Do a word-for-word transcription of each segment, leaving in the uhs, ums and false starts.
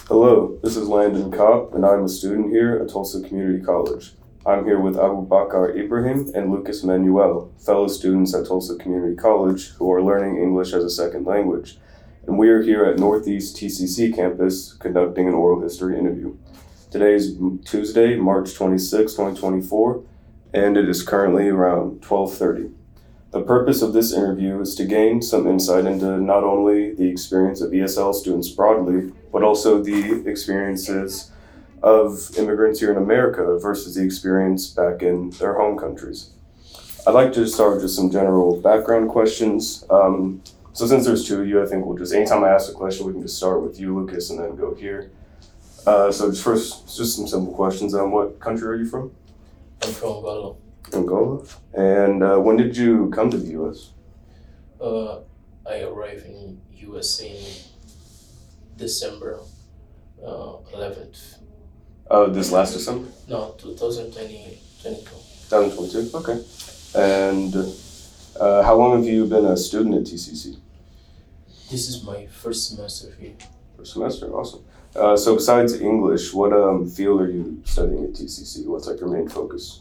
Hello, this is Landon Kopp, and I'm a student here at Tulsa Community College. I'm here with Abu Bakar Ibrahim and Lucas Manuel, fellow students at Tulsa Community College who are learning English as a second language. And we are here at Northeast T C C campus conducting an oral history interview. Today is Tuesday, March twenty-sixth, twenty twenty-four, and it is currently around twelve thirty. The purpose of this interview is to gain some insight into not only the experience of E S L students broadly, but also the experiences of immigrants here in America versus the experience back in their home countries. I'd like to start with just some general background questions. Um, so since there's two of you, I think we'll just, anytime I ask a question, we can just start with you, Lucas, and then go here. Uh, so just first, just some simple questions. Um, what country are you from? I'm from Angola. Angola. And uh, when did you come to the U S? Uh, I arrived in U S in December uh, eleventh. Oh, this last December? No, twenty twenty, twenty-two. twenty twenty-two, okay. And uh, how long have you been a student at T C C? This is my first semester here. First semester, awesome. Uh, so besides English, what um, field are you studying at T C C? What's like your main focus?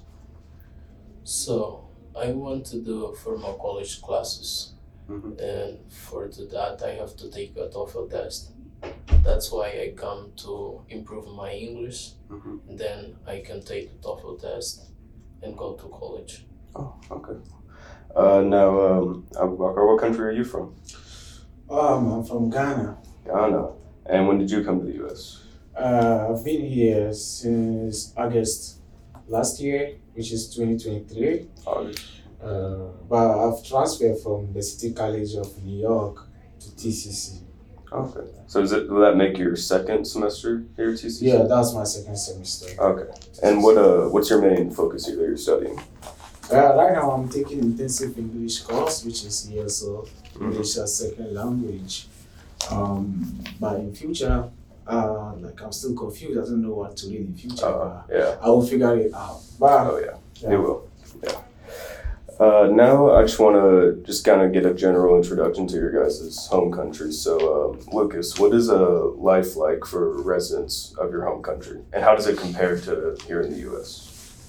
So I want to do formal college classes, Mm-hmm. and for to that I have to take a TOEFL test. That's why I come to improve my English. Mm-hmm. Then I can take the TOEFL test and go to college. Oh, okay. Uh, now, um, Abu Bakar, what country are you from? Um, I'm from Ghana. Ghana. And when did you come to the U S? Uh, I've been here since August last year, which is twenty twenty-three. August. Uh, but I've transferred from the City College of New York to T C C. Okay. So is it, will that make your second semester here at T C C? Yeah, that's my second semester. Okay. And what uh, what's your main focus here that you're studying? Uh, right now, I'm taking intensive English course, which is E S L, English as second language. Um, but in future, uh, like I'm still confused. I don't know what to read in future. Uh, but yeah. I will figure it out. But Oh, yeah. yeah. You will. Yeah. Uh, now I just want to just kind of get a general introduction to your guys' home country. So, um, Lucas, what is a life like for residents of your home country, and how does it compare to here in the U S?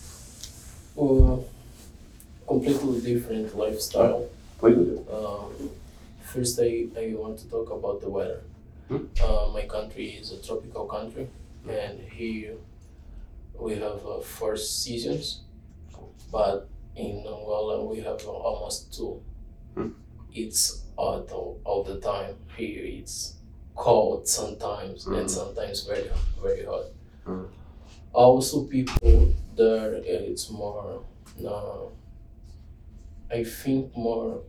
Well, completely different lifestyle. Completely different. Um, first, I, I want to talk about the weather. Hmm. Uh, my country is a tropical country, and here we have uh, four seasons, but in Angola we have uh, almost two. Hmm. It's hot all, all the time. Here it's cold sometimes, Hmm. and sometimes very very hot. Hmm. Also, people there, uh, it's more. Uh, I think more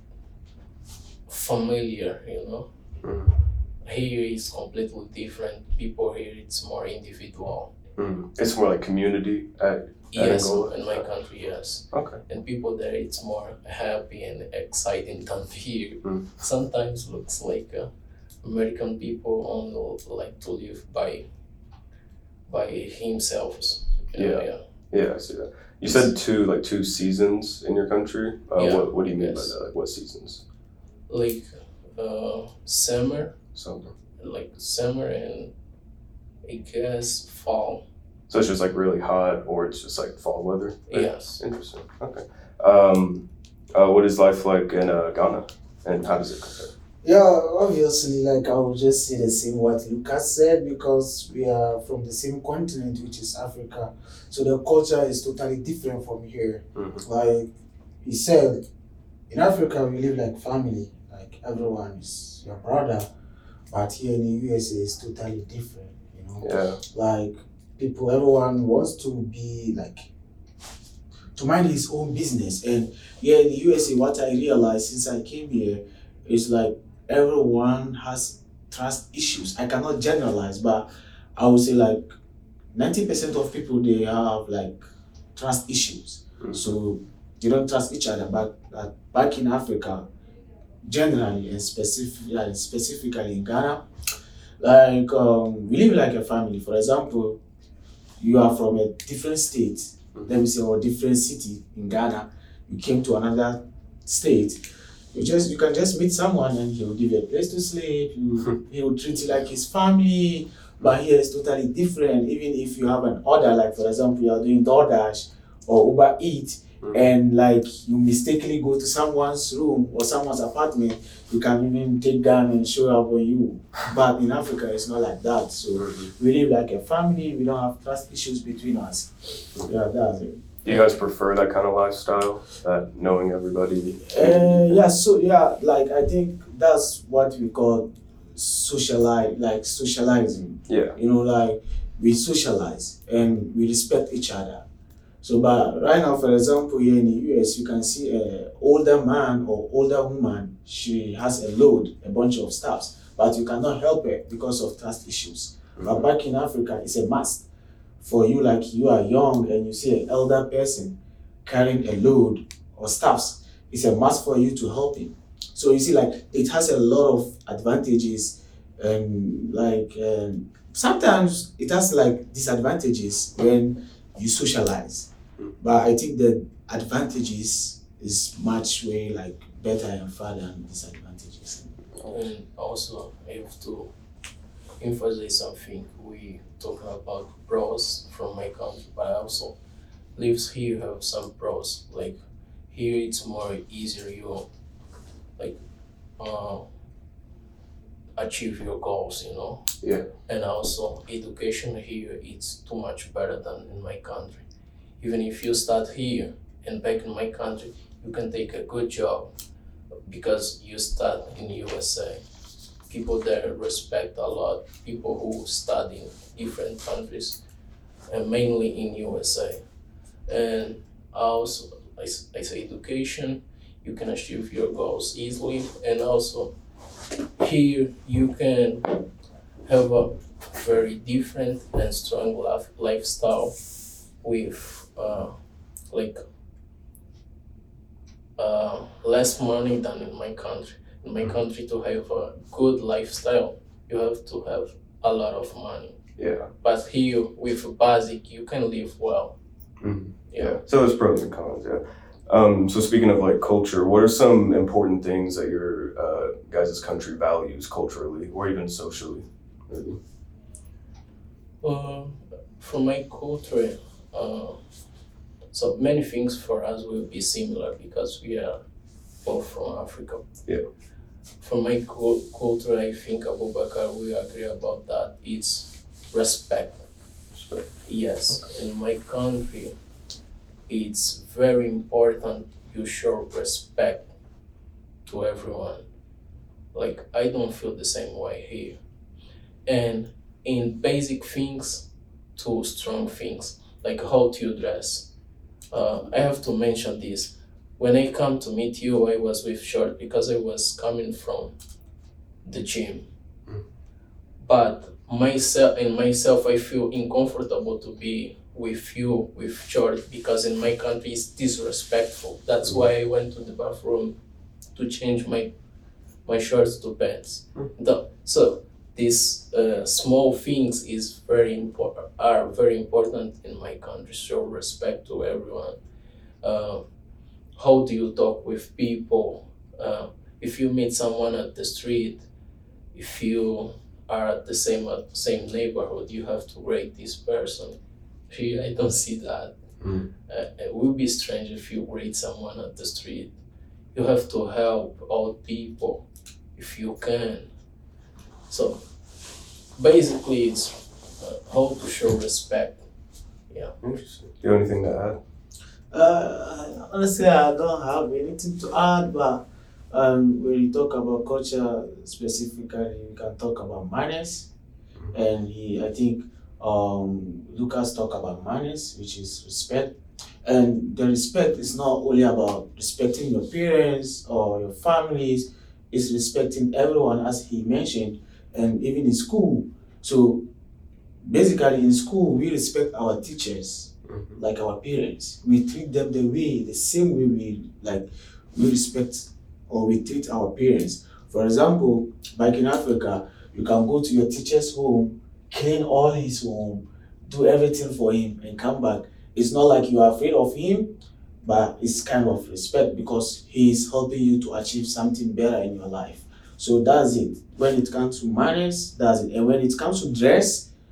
familiar, you know. Mm. Here is completely different. People here, it's more individual. Mm. It's more like community at, Yes, Angola? in my country, yes. Okay. And people there, it's more happy and exciting than here. Mm. Sometimes looks like uh, American people only like to live by by himself. You know, Yeah. yeah. Yeah, I see that. You said two, like two seasons in your country. Uh, Yeah, What What do you mean yes. by that? Like what seasons? Like uh, summer, Summer. like summer and I guess fall. So it's just like really hot, or it's just like fall weather. Yes. Interesting. Okay. Um, uh, what is life like in uh, Ghana, and how does it compare? Yeah, obviously, like I will just say the same what Lucas said because we are from the same continent, which is Africa. So the culture is totally different from here. Mm-hmm. Like he said, in Africa we live like family, like everyone is your brother. But here in the U S A it's totally different, you know. Yeah. Like people, everyone wants to be like to mind his own business. And here in the U S A, what I realized since I came here is like everyone has trust issues. I cannot generalize, but I would say like ninety percent of people they have like trust issues. Mm. So they don't trust each other. But uh, back in Africa, generally and specifically, specifically in Ghana, like um, we live like a family. For example, you are from a different state, Mm. let me say, or different city in Ghana. You came to another state. You just you can just meet someone and he will give you a place to sleep. You, he will treat you like his family. But here it's totally different. Even if you have an order, like for example, you are doing DoorDash or Uber Eats, Mhm. and like you mistakenly go to someone's room or someone's apartment, you can even take gun and show up on you. But in Africa, it's not like that. So we live like a family. We don't have trust issues between us. Yeah, that's it. Do you guys prefer that kind of lifestyle, that knowing everybody? Uh, yeah, so yeah, like I think that's what we call socialize, like socializing. Yeah. You know, like we socialize and we respect each other. So, but right now, for example, here in the U S, you can see a older man or older woman. She has a load, a bunch of stuffs, but you cannot help her because of trust issues. But back in Africa, it's a must for you. Like you are young and you see an elder person carrying a load or stuffs. It's a must for you to help him. So you see, like it has a lot of advantages, and like um, sometimes it has like disadvantages when you socialize. But I think the advantages is much way like better and far than disadvantages. And also, I have to emphasize something. We talking about pros from my country, but I also lives here have some pros. Like here, it's more easier you like uh, achieve your goals. You know. Yeah. And also, education here it's too much better than in my country. Even if you start here and back in my country, you can take a good job because you start in U S A. People there respect a lot people who study in different countries, and mainly in U S A. And also, I, s- I say education, you can achieve your goals easily, and also here you can have a very different and strong life, lifestyle with uh, like uh, less money than in my country. In my country, to have a good lifestyle, you have to have a lot of money. Yeah. But here, with basic, you can live well. Mhm. Yeah. So there's pros and cons, yeah. Um, so speaking of like culture, what are some important things that your uh, guys' country values culturally or even socially? Maybe? Uh, for my culture, uh, so many things for us will be similar because we are both from Africa. Yeah. For my cul- culture, I think Abubakar we agree about that. It's respect. Respect. Yes, in my country, it's very important you show respect to everyone. Like I don't feel the same way here. And in basic things to strong things, like how to dress. Uh, I have to mention this. When I come to meet you, I was with short because I was coming from the gym. Mm. But myself in myself, I feel uncomfortable to be with you with short because in my country it's disrespectful. That's Mm. why I went to the bathroom to change my my shorts to pants. Mm. The, so these uh, small things is very important are very important in my country. Show respect to everyone. Uh, how do you talk with people? Uh, if you meet someone at the street, if you are at the same uh, same neighborhood, you have to rate this person. Here, I don't see that. Mm. Uh, it will be strange if you rate someone at the street. You have to help old people if you can. So basically, it's uh, how to show respect. Interesting. Do you have anything to add? Uh, honestly, I don't have anything to add, but um, when you talk about culture specifically, we can talk about manners, and he, I think, um, Lucas talked about manners, which is respect, and the respect is not only about respecting your parents or your families; it's respecting everyone, as he mentioned, and even in school. So basically, in school, we respect our teachers Mhm. like our parents. We treat them the way, the same way we like we respect or we treat our parents. For example, back in Africa, you can go to your teacher's home, clean all his home, do everything for him, and come back. It's not like you are afraid of him, but it's kind of respect because he is helping you to achieve something better in your life. So that's it. When it comes to manners, that's it. And when it comes to dress,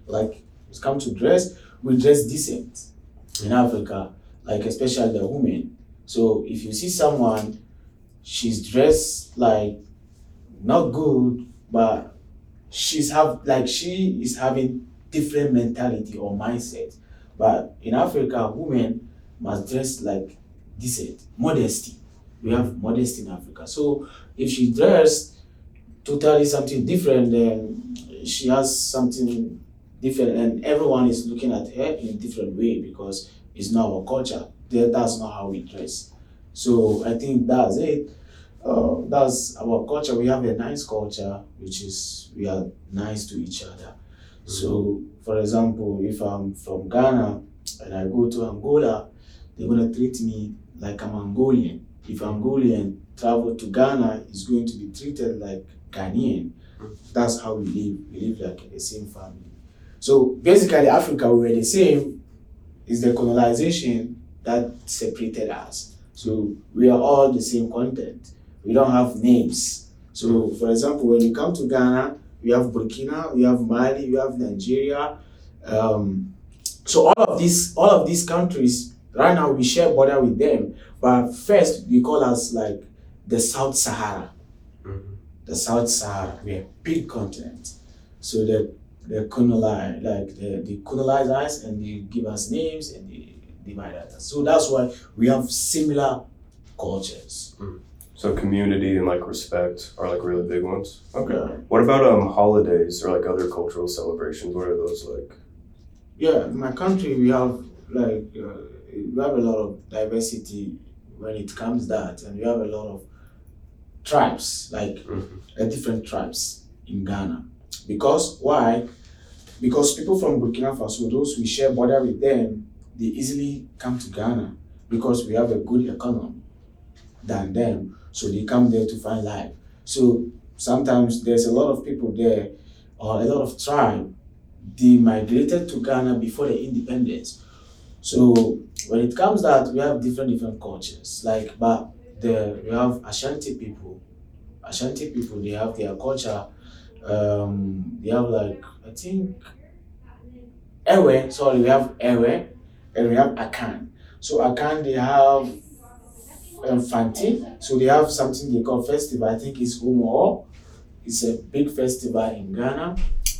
like it's come to dress, we dress decent in Africa, like especially the women. So if you see someone, she's dressed like not good, but she's have like she is having different mentality or mindset. But in Africa, women must dress like decent, modesty. We have modesty in Africa. So if she dress totally something different, then she has something different, and everyone is looking at her in a different way because it's not our culture. That- That's not how we dress. So I think that's it. Uh, that's our culture. We have a nice culture, which is we are nice to each other. So, for example, if I'm from Ghana and I go to Angola, they're gonna treat me like I'm Angolian. If Angolian travel to Ghana, is going to be treated like Ghanaian. That's how we live. We live like the same family. So basically, Africa, we were the same. It's the colonization that separated us. So we are all the same content. We don't have names. So, for example, when you come to Ghana, we have Burkina, we have Mali, we have Nigeria. Um, so all of these, all of these countries, right now we share border with them. But first, we call us like the South Sahara. Mhm. The South Sahara, we are big continent. So they they colonize, like they, they colonize us and they give us names and they divide us. So that's why we have similar cultures. So community and like respect are like really big ones. Okay. Yeah. What about um holidays or like other cultural celebrations? What are those like? Yeah, in my country we have like uh, we have a lot of diversity when it comes that, and we have a lot of tribes, like Mhm. uh, different tribes in Ghana. Because why? Because people from Burkina Faso, those we share border with them, they easily come to Ghana because we have a good economy than them. So they come there to find life. So sometimes there's a lot of people there, or a lot of tribe, they migrated to Ghana before the independence. So when it comes that we have different different cultures. Like but the we have Ashanti people. Ashanti people they have their culture. Um they have like I think Ewe, sorry, we have Ewe and we have Akan. So Akan they have um, Fanti. So they have something they call festival. I think it's Umo. It's a big festival in Ghana.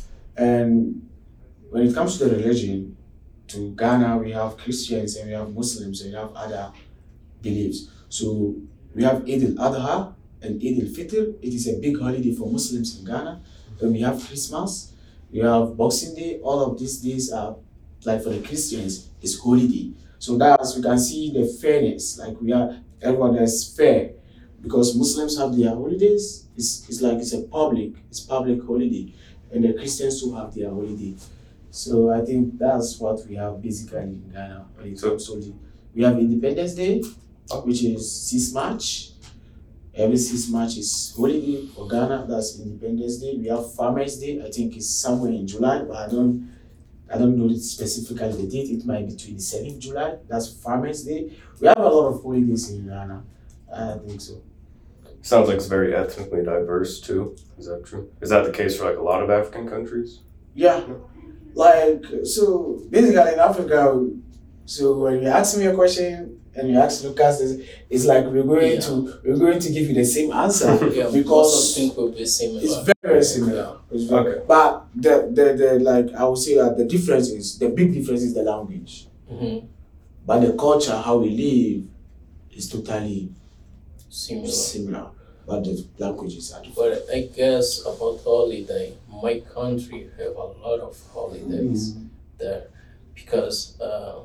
And when it comes to the religion, to Ghana, we have Christians and we have Muslims and we have other beliefs. So we have Eid al-Adha and Eid al-Fitr. It is a big holiday for Muslims in Ghana. Then we have Christmas. We have Boxing Day. All of these days are like for the Christians, it's holiday. So that's we can see the fairness. Like we are everyone is fair because Muslims have their holidays. It's, it's like it's a public, it's public holiday, and the Christians too have their holiday. So I think that's what we have basically in Ghana when it comes to the, we have Independence Day, which is sixth March. Every sixth March is holiday for Ghana. That's Independence Day. We have Farmers Day. I think it's somewhere in July, but I don't I don't know specifically the date. It might be twenty-seventh July. That's Farmers Day. We have a lot of holidays in Ghana. I think so. Sounds like it's very ethnically diverse too. Is that true? Is that the case for like a lot of African countries? Yeah. Like, so basically in Africa, so when you ask me a question and you ask Lucas, it's, it's like we're going Yeah. to we're going to give you the same answer Yeah, because most of things will be similar. it's very, very similar. It's very, Okay. But the, the the like I would say that the difference is the big difference is the language. Mm-hmm. But the culture, how we live, is totally Similar. similar. But the languages are different. But I guess about holiday, my country have a lot of holidays there because uh,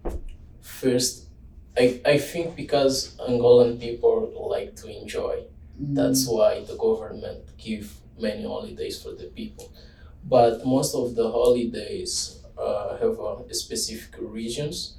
first, I, I think because Angolan people like to enjoy, that's why the government give many holidays for the people. But most of the holidays uh, have uh, specific regions,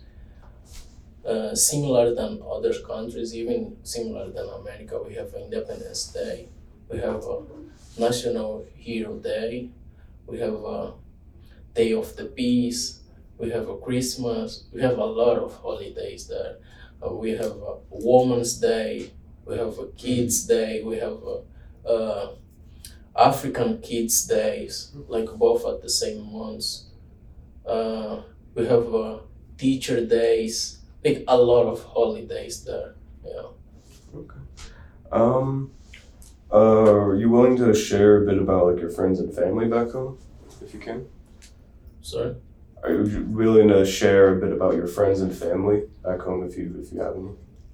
uh, similar than other countries, even similar than America. We have Independence Day, we have a National Hero Day, we have a Day of the Peace, we have a Christmas, we have a lot of holidays there. Uh, we have a Women's Day, we have a Kids Day, we have a, uh, African Kids Days, like both at the same months. Uh, we have uh, teacher days, like a lot of holidays there. Yeah. Okay. Um, uh, are you willing to share a bit about like your friends and family back home, if you can? Sorry. Are you willing to share a bit about your friends and family back home, if you if you have any?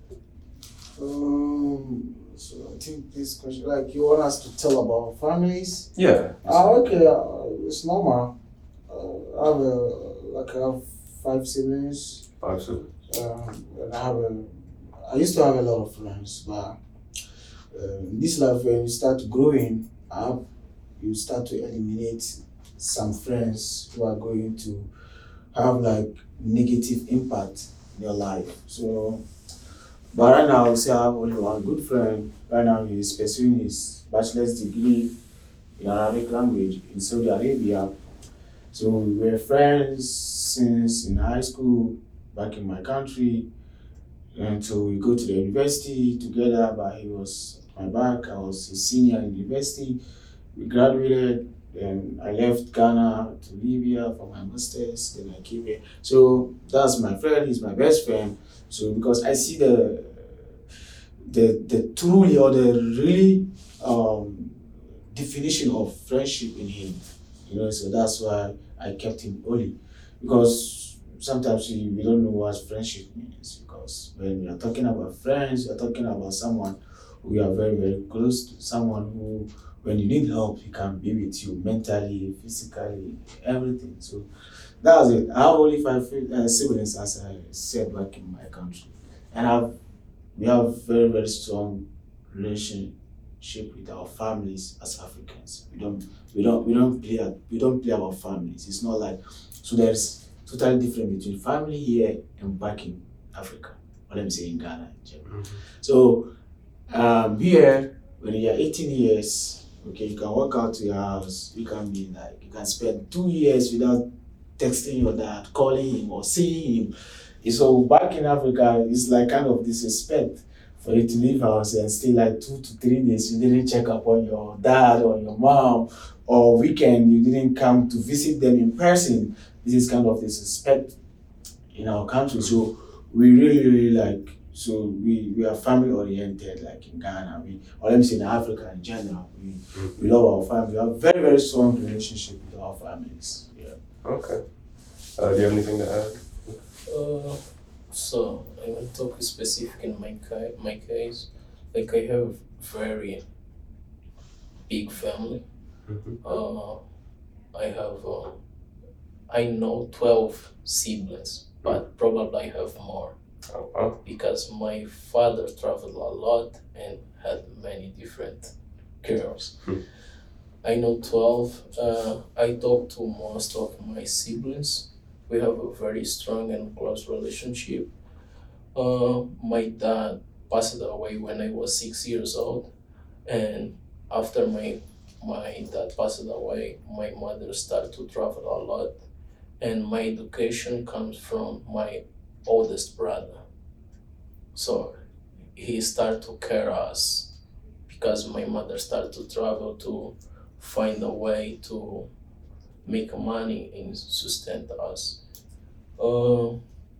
Um, so I think this question, like, you want us to tell about families? Yeah. Ah, okay, uh, it's normal. Uh, I have a, like, I have five siblings. Five siblings. Um, and I have a, I used to have a lot of friends, but uh, in this life, when you start growing up, you start to eliminate some friends who are going to have like negative impact in your life. So, but right now, I would say I have only one good friend. Right now, he is pursuing his bachelor's degree in Arabic language in Saudi Arabia. So we were friends since in high school, back in my country, until we go to the university together. But he was at my back. I was a senior in university. We graduated, and I left Ghana to Libya for my masters. Then I came here. So that's my friend. He's my best friend. So because I see the the the truly or the really um, definition of friendship in him, you know. So that's why I kept him only, because sometimes we, we don't know what friendship means. Because when we are talking about friends, we are talking about someone who you are very very close to, someone who when you need help he can be with you mentally, physically, everything. So that's it. I have only five uh, siblings, as I said, back in my country, and I've we have very very strong relationship with our families as Africans. We don't we don't we don't play at- we don't play our families. It's not like, so there's totally different between family here and back in Africa. What I'm saying, Ghana in general. So um, here when you're eighteen years, okay, you can walk out to your house. You can be like you can spend two years without texting your dad, calling him or seeing him. So back in Africa, it's like kind of disrespect for you to leave house and stay like two to three days. You didn't check up on your dad or your mom, or weekend you didn't come to visit them in person. This is kind of disrespect in our country. So we really, really like. So we, we are family oriented, like in Ghana. We, or let me say in Africa in general, we, we love our family. We have very very strong relationship with our families. Yeah. Okay. Uh, do you have anything to add? Uh, so I will talk specific in my ca- my case. Like I have very big family. Mhm. Uh, I have uh, I know twelve siblings, but probably I have more Oh, wow. because my father traveled a lot and had many different careers. Hmm. I know twelve. Uh, I talk to most of my siblings. We have a very strong and close relationship. Uh, my dad passed away when I was six years old, and after my my dad passed away, my mother started to travel a lot, and my education comes from my oldest brother. So he started to care us because my mother started to travel to find a way to make money and sustain us. Uh,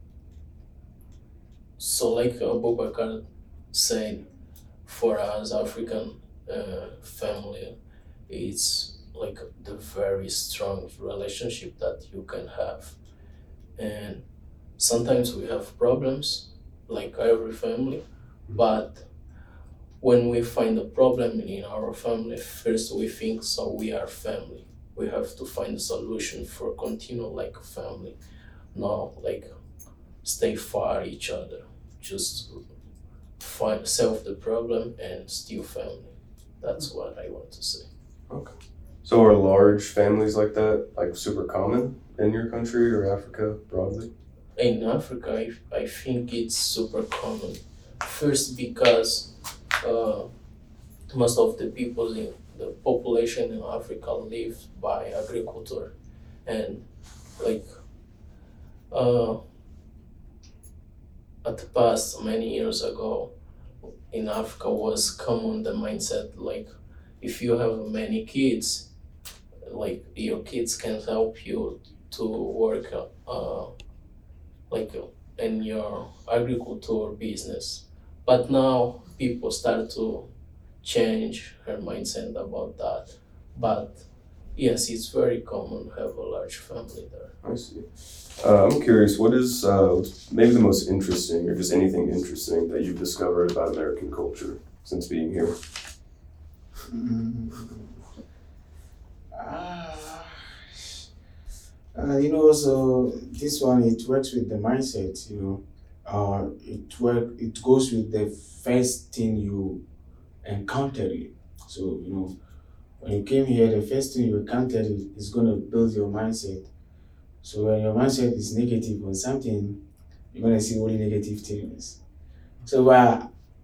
so like Abubakar said, for us African uh, family, it's like the very strong relationship that you can have. And sometimes we have problems, like every family, but when we find a problem in our family, first we think so we are family. We have to find a solution for continue like a family, not like stay far each other. Just find solve the problem and still family. That's what I want to say. Okay. So are large families like that like super common in your country or Africa broadly? In Africa, I, I think it's super common. First, because uh, most of the people in the population in Africa live by agriculture, and like uh, at the past many years ago in Africa was common the mindset like if you have many kids, like your kids can help you to work uh, like uh, in your agriculture business. But now people start to change her mindset about that. But yes, it's very common to have a large family there. I see. Uh, I'm curious, what is uh, maybe the most interesting, or just anything interesting that you've discovered about American culture since being here? Mm. Ah, uh, you know, so this one it works with the mindset. You know, uh, it work. It goes with the first thing you encountered it. So you know, when you came here, the first thing you encountered it is gonna build your mindset. So when your mindset is negative on something, you're gonna see only negative things. So uh,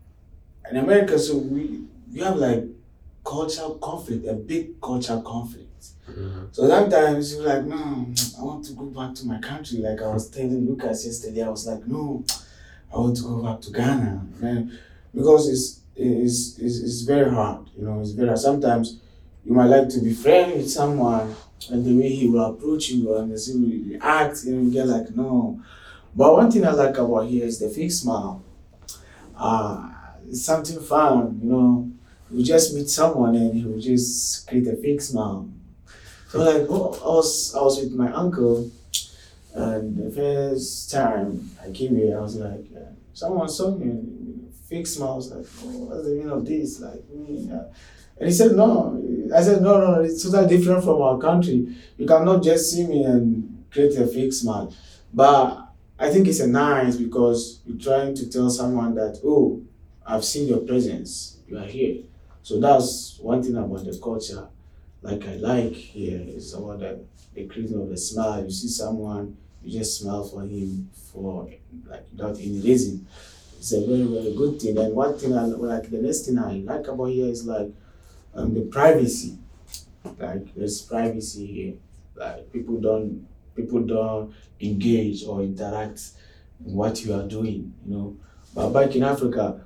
in America, so we we have like cultural conflict, a big cultural conflict. Mm-hmm. So sometimes you're like, no, I want to go back to my country. Like I was telling Lucas yesterday, I was like, no, I want to go back to Ghana, man, because it's it's it's, it's very hard. You know, it's very hard. Sometimes you might like to be friends with someone, and the way he will approach you and the way he will act, you know, you get like, no. But one thing I like about here is the fake smile. Uh, it's something fun, you know. You just meet someone and he will just create a fake smile. So like, oh, I was I was with my uncle, and the first time I came here, I was like, uh, someone saw me and fake smile. I was like, oh, what's the meaning of this? Like, me, uh, and he said, no. I said, no, no, it's totally different from our country. You cannot just see me and create a fake smile. But I think it's a nice because you're trying to tell someone that, oh, I've seen your presence. You are here. So that's one thing about the culture. Like I like here is about the, the creating of the smile. You see someone, you just smile for him for like without any reason. It's a very, very good thing. And one thing I like the next thing I like about here is like um, the privacy. Like there's privacy here. Like people don't people don't engage or interact in what you are doing, you know. But back in Africa,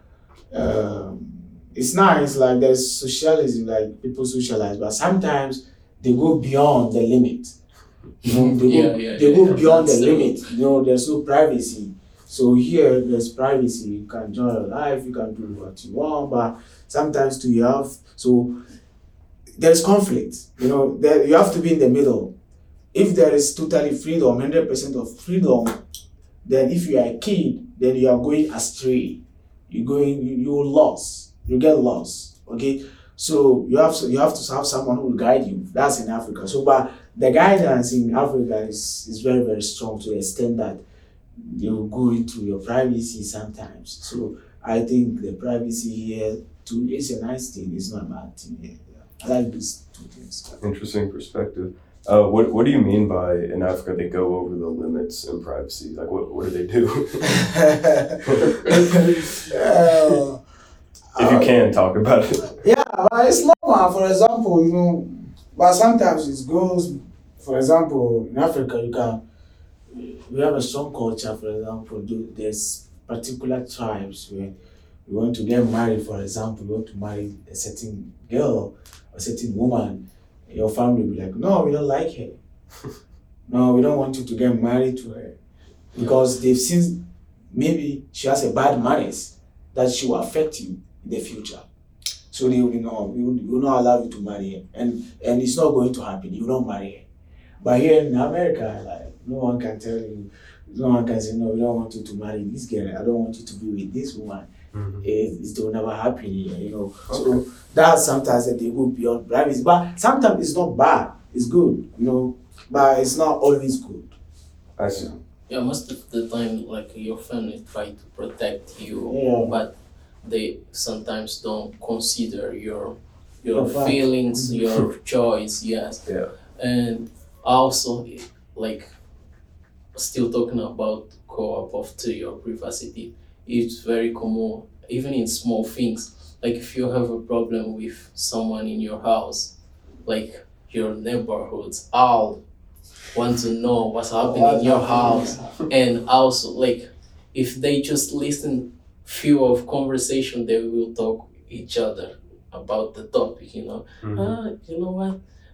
um, it's nice, like there's socialism, like people socialize, but sometimes they go beyond the limit. You know, they Yeah, go yeah, they yeah, go yeah. beyond the That's, uh, limit. You know, there's no privacy. So here there's privacy. You can enjoy your life, you can do what you want, but sometimes too you have so there's conflict. You know, there you have to be in the middle. If there is totally freedom, one hundred percent of freedom, then if you are a kid, then you are going astray. You're going, you, you lost. You get lost. Okay? So you have to you have to have someone who will guide you. That's in Africa. So but the guidance in Africa is, is very, very strong to the extent that you go into your privacy sometimes. So I think the privacy here too is a nice thing, it's not a bad thing here. I like these two things. Interesting perspective. Uh, what What do you mean by in Africa they go over the limits in privacy? Like, what what do they do? uh, If you can talk about it. Yeah, but it's normal. For example, you know, but sometimes it goes. For example, in Africa, you can we have a strong culture. For example, do- there's particular tribes where you want to get married. For example, you want to marry a certain girl, a certain woman. Your family will be like, no, we don't like her. No, we don't want you to get married to her because they've seen maybe she has a bad manners that she will affect you in the future. So they will know we will, we will not allow you to marry her, and and it's not going to happen. You don't marry her. But here in America, like no one can tell you, no one can say no. We don't want you to marry this girl. I don't want you to be with this woman. Mhm. It, it will never happen here, you know. So that's sometimes that they go beyond privacy, but sometimes it's not bad. It's good, you know, but it's not always good. I see. Yeah, most of the time, like your family try to protect you, Yeah. but they sometimes don't consider your your Your fact. feelings, your choice. Yes, Yeah. and also like still talking about co-op of to your privacy. It's very common, even in small things. Like if you have a problem with someone in your house, like your neighborhoods, all want to know what's happening in your house, and also like if they just listen few of conversation, they will talk each other about the topic. You know, Mhm. ah, you know what?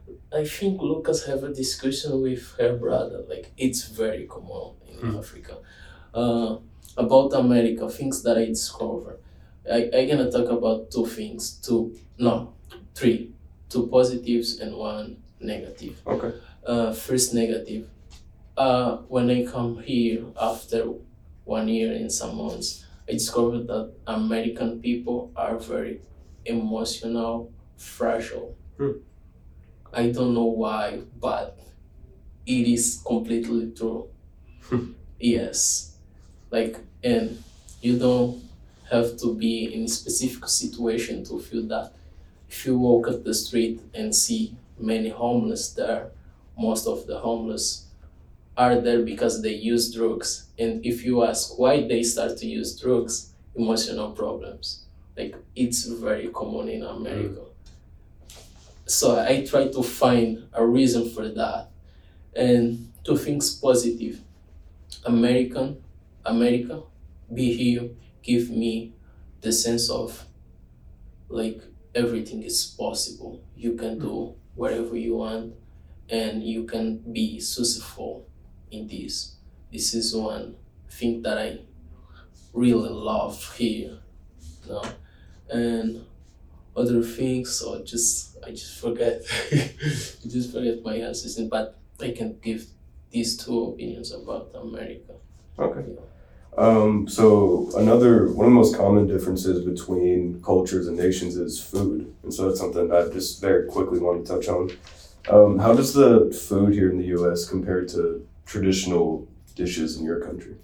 I think Lucas have a discussion with her brother. Like it's very common in Hmm. Africa. Uh, about America, things that I discovered. I I gonna talk about two things. Two, no, three. Two positives and one negative. Okay. Uh, first negative. Uh, when I come here after one year and some months, I discovered that American people are very emotional, fragile. Hmm. I don't know why, but it is completely true. Yes. Like, and you don't have to be in a specific situation to feel that. If you walk up the street and see many homeless there, most of the homeless are there because they use drugs. And if you ask why they start to use drugs, emotional problems. Like it's very common in America. So I try to find a reason for that. And two things positive. American, America, be here, give me the sense of like everything is possible. You can do whatever you want and you can be successful in this. This is one thing that I really love here. You know? And other things or just I just forget I just forget my answers but I can give these two opinions about America. Okay. Yeah. Um, so another one of the most common differences between cultures and nations is food, and so that's something I just very quickly want to touch on. Um, how does the food here in the U S compare to traditional dishes in your country?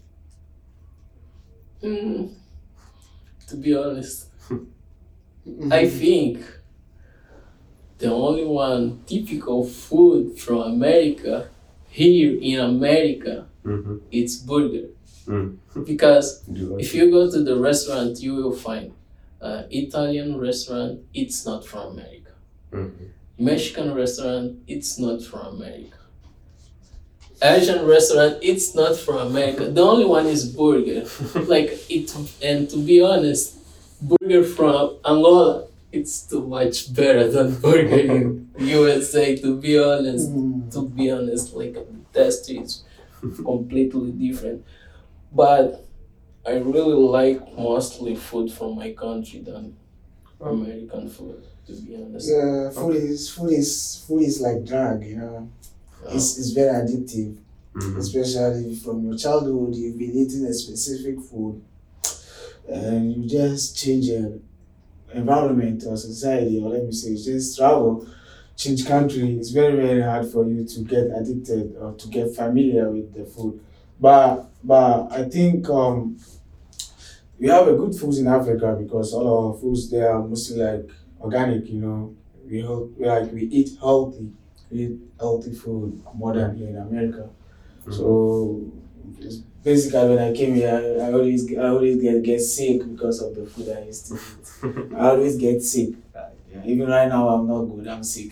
Mm, to be honest, I think the only one typical food from America here in America Mm-hmm. it's burger. Mm. Because Do you like if you go to the restaurant you will find uh, Italian restaurant it's not from America. Mm-hmm. Mexican restaurant it's not from America. Asian restaurant it's not from America. The only one is burger. Like it and to be honest, burger from Angola it's too much better than burger in U S A to be honest. To be honest, like the taste is completely different. But I really like mostly food from my country than American food, to be honest. Yeah, food is food is food is like drug, you know. Uh, It's it's very addictive, Mm-hmm. especially from your childhood. You've been eating a specific food, and you just change your environment or society, or let me say, you just travel, change country. It's very very hard for you to get addicted or to get familiar with the food. But but I think um we have a good foods in Africa because all our foods they are mostly like organic, you know. We help, we like we eat healthy, we eat healthy food more than here in America. So it's basically when I came here, I, I always I always get, get sick because of the food I used to eat. I always get sick. Uh, yeah, even right now I'm not good. I'm sick.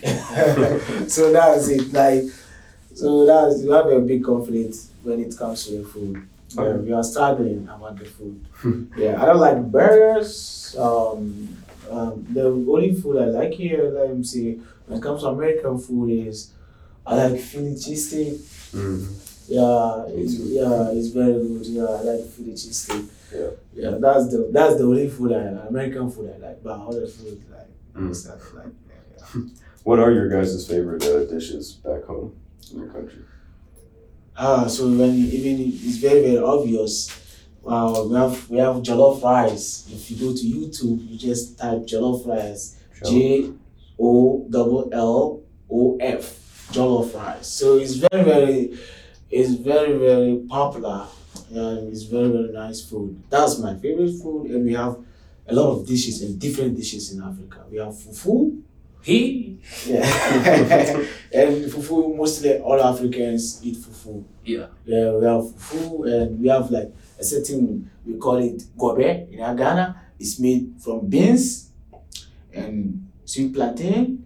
So that's it. Like so that's we have a big conflict when it comes to the food. Yeah, we are struggling about the food. Yeah, I don't like burgers. Um, um, the only food I like here, let me see, when it comes to American food is I like Philly cheesesteak. Mm-hmm. Yeah, it's too. yeah, it's very good. Yeah, I like Philly cheesesteak. Yeah. Yeah, that's the that's the only food I American food I like. But other food like Mm. stuff like yeah, yeah. What are your guys' favorite uh, dishes back home in your country? Ah, so when even it's very very obvious. Wow, we have we have jollof rice. If you go to YouTube, you just type jollof rice. J O double L O F, jollof rice. So it's very very, it's very very popular and it's very very nice food. That's my favorite food, and we have a lot of dishes and different dishes in Africa. We have fufu. he, Yeah, and fufu mostly all Africans eat fufu. yeah. Yeah, we have fufu and we have like a certain we call it gobe in Ghana. It's made from beans and sweet plantain,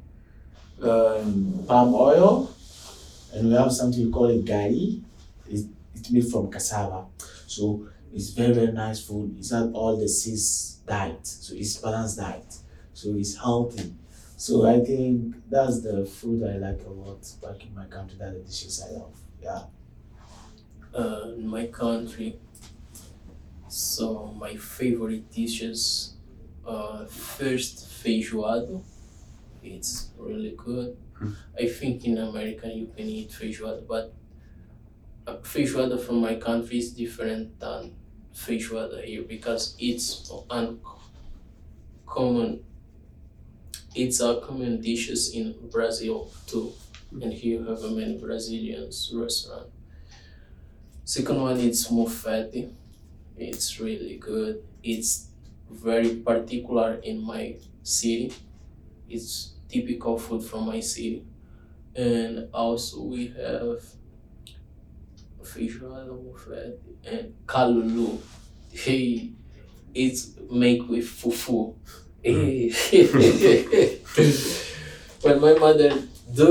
um, palm oil, and we have something we call it gari. It's, it's made from cassava. So it's very very nice food. It's not all the cis diet, so it's balanced diet. So it's healthy. So I think that's the food I like a lot back in my country. That the dishes I love. Yeah. Uh, in my country, so my favorite dishes, uh, first feijoada. It's really good. I think in America you can eat feijoada, but uh, feijoada from my country is different than feijoada here because it's uncommon. It's a common dishes in Brazil too, and here you have a many Brazilians restaurant. Second one is mofete. It's really good. It's very particular in my city. It's typical food from my city. And also we have feijoada, mofete, and calulu. Hey, it's made with fufu. Hey. When my mother do,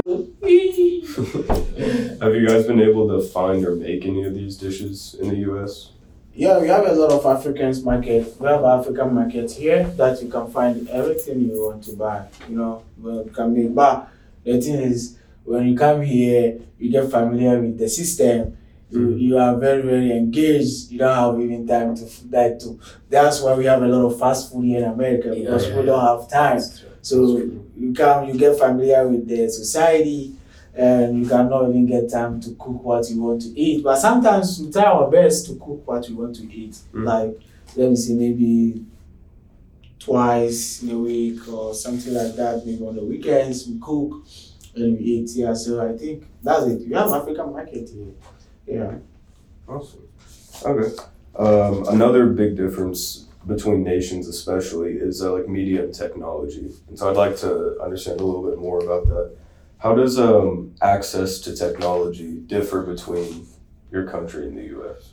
Have you guys been able to find or make any of these dishes in the U S? Yeah, we have a lot of Africans market. We have African market here that you can find everything you want to buy. You know, well, you can make. But the thing is, when you come here, you get familiar with the system. You, you are very very engaged. You don't have even time to f- that to. That's why we have a lot of fast food here in America because Yeah. we don't have time. So you come, you get familiar with the society, and you cannot even get time to cook what you want to eat. But sometimes we try our best to cook what we want to eat. Mm. Like, let me see, maybe twice in a week or something like that. Maybe on the weekends we cook and we eat. Yeah, so I think that's it. We have African market here. Yeah. Awesome. Okay. Um, another big difference between nations, especially, is uh, like media and technology. And so I'd like to understand a little bit more about that. How does um, access to technology differ between your country and the U S?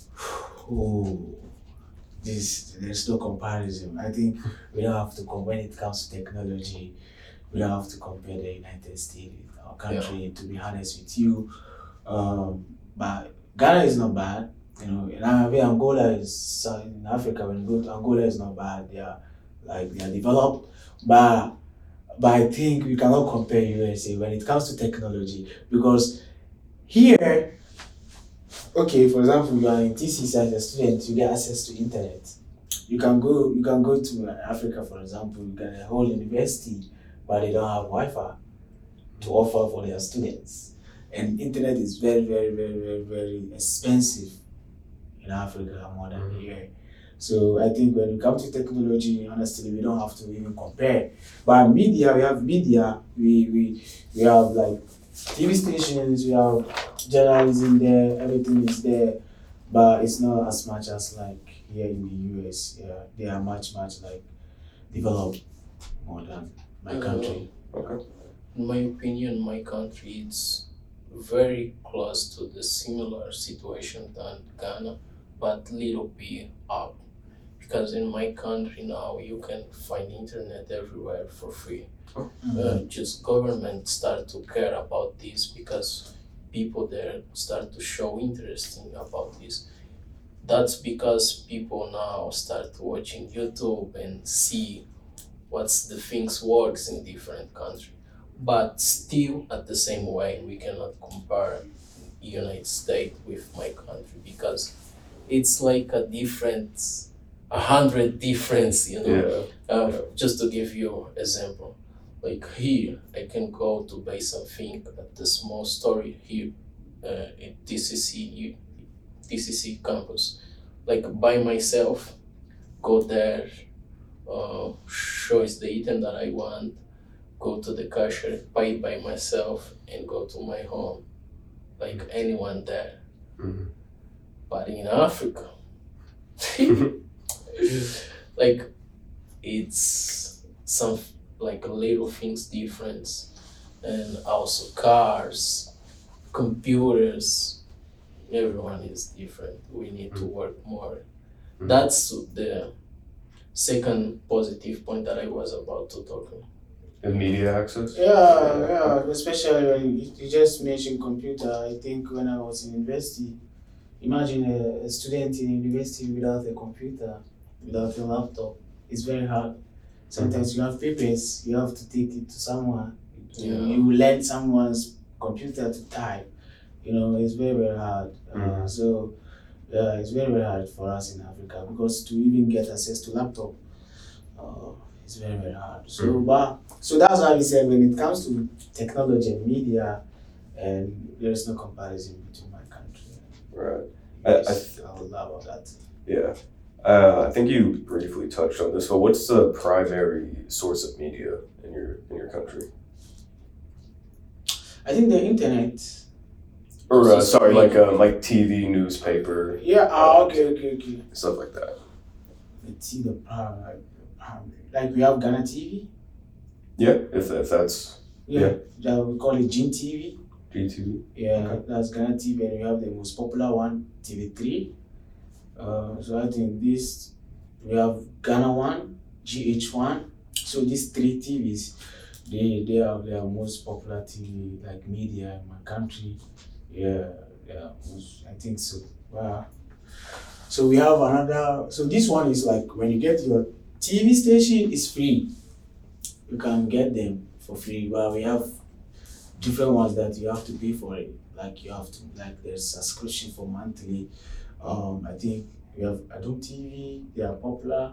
Oh, this there's no comparison. I think we don't have to com- when it comes to technology, we don't have to compare the United States with our country. To be honest with you, um, but Ghana is not bad. You know, and I mean, Angola is uh, in Africa. When you go to Angola, is not bad. They are like they are developed, but but I think we cannot compare U S A when it comes to technology because here, okay, for example, you are in T C S as a student, you get access to internet. You can go, you can go to Africa, for example, you get a whole university, but they don't have Wi-Fi to offer for their students. And internet is very, very, very, very, very expensive in Africa more than here. So I think when it comes to technology, honestly, we don't have to even compare. But media, we have media, we we, we have like T V stations, we have journalism there, everything is there, but it's not as much as like here in the U S. Yeah, they are much, much like developed more than my Uh, country. Okay. In my opinion, my country is very close to the similar situation than Ghana, but little bit up. Because in my country now you can find internet everywhere for free. Uh, just government start to care about this because people there start to show interest in about this. That's because people now start watching YouTube and see what's the things works in different countries. But still, at the same way, we cannot compare United States with my country because it's like a different, a hundred difference, you know. Yeah. Uh, just to give you example, like here, I can go to buy something at the small store here uh, in T C C, U- T C C campus, like by myself, go there, uh, choose the item that I want, go to the cashier, buy it by myself, and go to my home, like anyone there. Mhm. But in Africa, like it's some like little things difference, and also cars, computers. Everyone is different. We need to work more. Mhm. That's the second positive point that I was about to talk about. And media access? Yeah, yeah, especially when you you just mentioned computer. I think when I was in university, imagine a, a student in university without a computer, without a laptop. It's very hard. Sometimes you have papers, you have to take it to someone. You, Yeah. you learn someone's computer to type. You know, it's very, very hard. Uh, Mhm. so, yeah, it's very, very hard for us in Africa because to even get access to laptop, uh, it's very, very hard. So, Mhm. but so that's why we said when it comes to technology and media, and there is no comparison between my country. Right. I, I Yes, I would love that. Yeah. Uh, I think you briefly touched on this, but what's the primary source of media in your in your country? I think the internet. Or uh, Social sorry, like media. um, like T V, newspaper, Yeah. Ah, okay, okay, okay. stuff like that. The T, the power, like we have Ghana T V. Yeah, if if that's Yeah. That we call it Gin T V. G T V. Yeah, Okay. that's Ghana T V, and we have the most popular one, T V three. Uh, so I think this we have Ghana one, G H one. So these three T Vs, they they are they are most popular T V like media in my country. Yeah, yeah, most, I think so. Wow. So we have another. So this one is like when you get your T V station, it's free. You can get them for free. But we have different ones that you have to pay for it. Like you have to like there's subscription for monthly. Um, I think we have Adult T V. They are popular.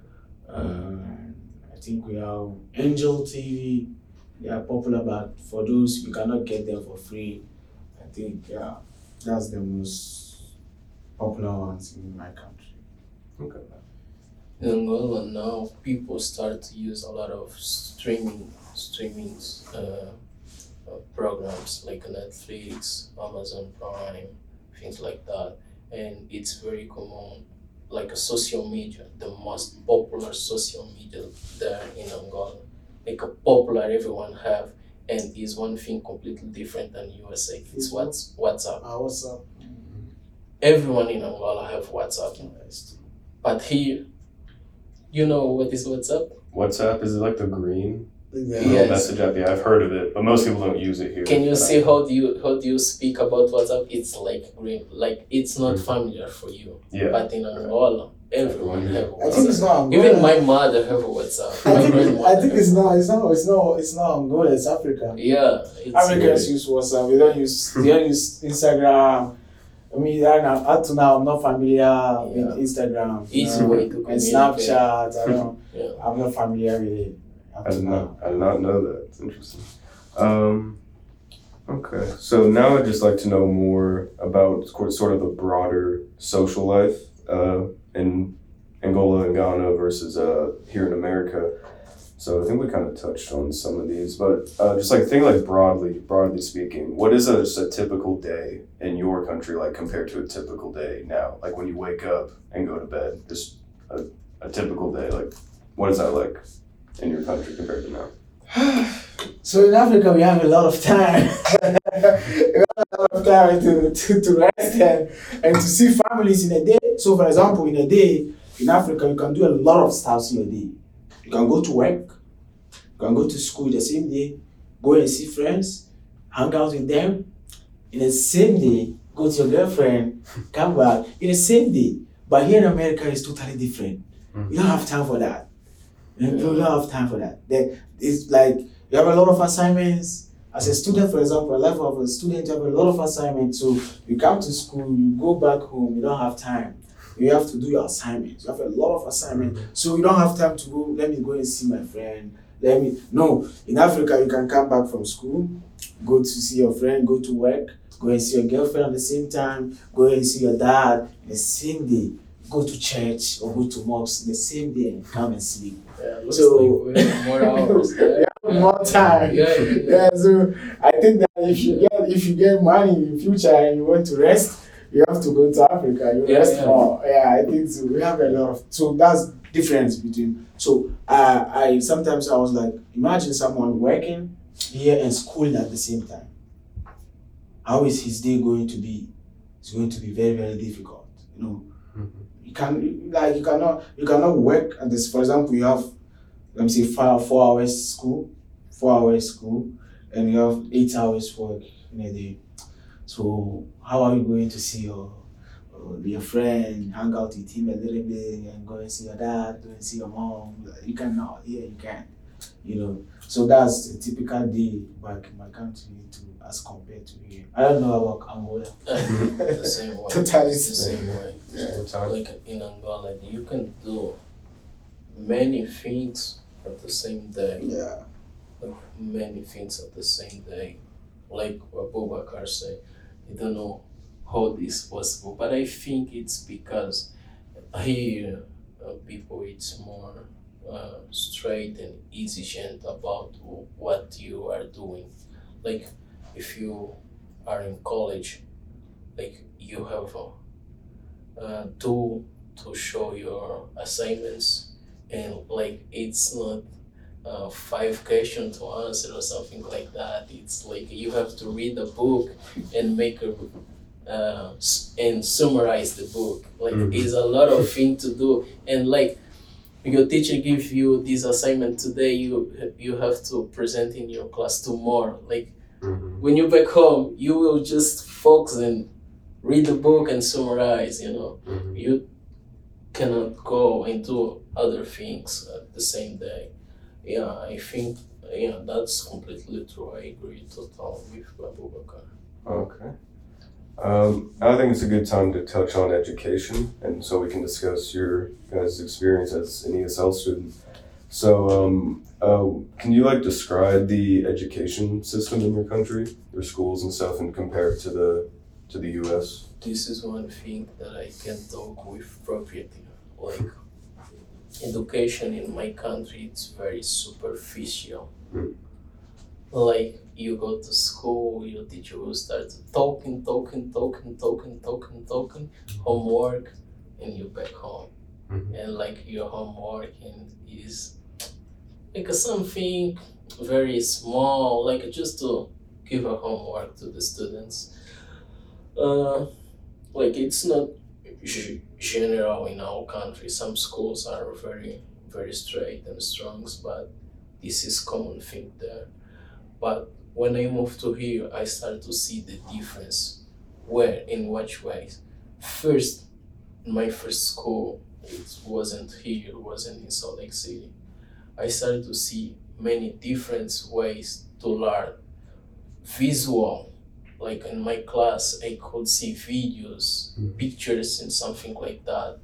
Um, I think we have Angel T V. They are popular, but for those you cannot get them for free. I think yeah, that's the most popular ones in my country. Okay. In Angola now, people start to use a lot of streaming streaming uh, uh, programs like Netflix, Amazon Prime, things like that, and it's very common. Like a social media, the most popular social media there in Angola, like a popular everyone have, and is one thing completely different than U S A. It's Facebook? what's WhatsApp. Ah, what's up? Everyone in Angola have WhatsApp, but here, you know what is WhatsApp? WhatsApp, is it like the green Yeah. little Yes. message app? Yeah, I've heard of it, but most people don't use it here. Can you but see I- how do you how do you speak about WhatsApp? It's like green, like it's not Mhm. familiar for you. Yeah. But in Angola, everyone have I think it's WhatsApp. not Angola. Even my mother have WhatsApp. I My think grandmother I think have- it's not it's not it's not it's not Angola, it's Africa. yeah. It's Africans use WhatsApp, we don't use they don't use Instagram. I mean right now up to now I'm not familiar with Yeah. Instagram. you easy know, way to and communicate. Snapchat, I don't Yeah. I'm not familiar with it. Up I to did now. not. I did not know that. It's interesting. Um, okay, so now I'd just like to know more about sort sort of the broader social life uh, in Angola and Ghana versus uh, here in America. So I think we kind of touched on some of these, but uh, just like think like broadly, broadly speaking, what is a, just a typical day in your country like compared to a typical day now? Like when you wake up and go to bed, just a, a typical day. Like what is that like in your country compared to now? So in Africa we have a lot of time. We have a lot of time to, to, to rest and, and to see families in a day. So for example, in a day in Africa you can do a lot of stuff in a day. You can go to work, you can go to school the same day, go and see friends, hang out with them. In the same day, go to your girlfriend, come back in the same day. But here in America it's totally different. You don't have time for that. You don't have time for that. Then it's like you have a lot of assignments. As a student, for example, a life of a student, you have a lot of assignments. So you come to school, you go back home, you don't have time. You have to do your assignments. You have a lot of assignments. So you don't have time to go, let me go and see my friend. Let me no. In Africa, you can come back from school, go to see your friend, go to work, go and see your girlfriend at the same time, go and see your dad the same day, go to church or go to mosque the same day and come and sleep. Yeah, looks So- like we have more hours there. Yeah, more time. Yeah, yeah, yeah. Yeah, so I think that if you get if you get money in future and you want to rest, you have to go to Africa. You Yeah, rest yeah. more. Yeah, I think so. We have a lot of so that's difference between. So uh, I sometimes I was like, imagine someone working here and schooling at the same time. How is his day going to be? It's going to be very very difficult. You know, you can like you cannot you cannot work at this. For example, you have let me say five four hours school, four hours school, and you have eight hours work in a day. So how are you going to see your uh, your friend, hang out with him a little bit, and go and see your dad, go and see your mom. You can now, yeah, you can, you know. So that's a typical day back in my country to as compared to here. I don't know about Angola. The same way. Totally The same way. Yeah. Like in Angola, you can do many things at the same day. Yeah. Like many things at the same day. Like what Boubacar said, I don't know how this possible, but I think it's because here uh, people it's more uh, straight and exigent about w- what you are doing. Like if you are in college, like you have uh, uh, to to show your assignments, and like it's not uh, five questions to answer or something like that. It's like you have to read the book and make a uh, s- and summarize the book. Like Mhm. it's a lot of thing to do, and like your teacher gives you this assignment today, you you have to present in your class tomorrow. Like Mhm. when you're back home, you will just focus and read the book and summarize. You know, Mhm. you cannot go and do other things at the same day. Yeah, I think yeah that's completely true. I agree totally with Abubakar. Okay. Um, I think it's a good time to touch on education, and so we can discuss your guys' experience as an E S L student. So, um, uh, can you like describe the education system in your country, your schools and stuff, and compare it to the to the U S? This is one thing that I can talk with propriety. Like education in my country, it's very superficial. Mm. Like you go to school, your teacher will start talking, talking, talking, talking, talking, talking, homework, and you back home. Mhm. And like your homework and is like something very small, like just to give a homework to the students. Uh, like it's not g- general in our country. Some schools are very, very straight and strong, but this is common thing there. But when I moved to here, I started to see the difference. Where, in which ways? First, in my first school, it wasn't here, it wasn't in Salt Lake City. I started to see many different ways to learn. Visual, like in my class, I could see videos, Mhm. pictures, and something like that.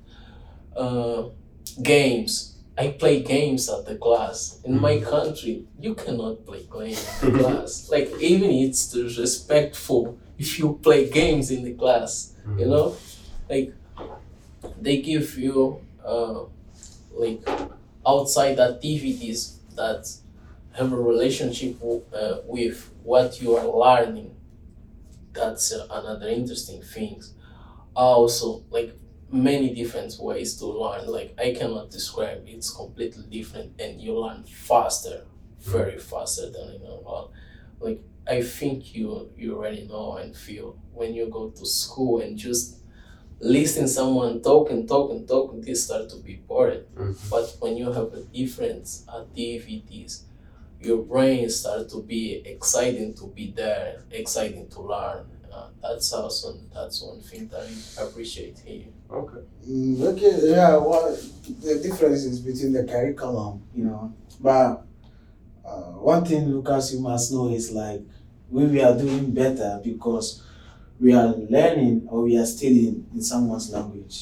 Uh, Games. I play games at the class. In my country, you cannot play games in the class. Like even it's disrespectful if you play games in the class. You know, like they give you uh, like outside activities that have a relationship w- uh, with what you are learning. That's uh, another interesting thing. Also, like many different ways to learn. Like I cannot describe. It's completely different, and you learn faster, very faster than in Angola. Like I think you you already know and feel when you go to school and just listen someone talking, talking, talking. They start to be bored. Mhm. But when you have a different activities, your brain starts to be exciting to be there, exciting to learn. Uh, that's also that's one thing that I appreciate here. Okay. Mm, okay, yeah, well, the difference is between the curriculum, you know. But uh, one thing, Lucas, you must know is like we, we are doing better because we are learning or we are studying in someone's language.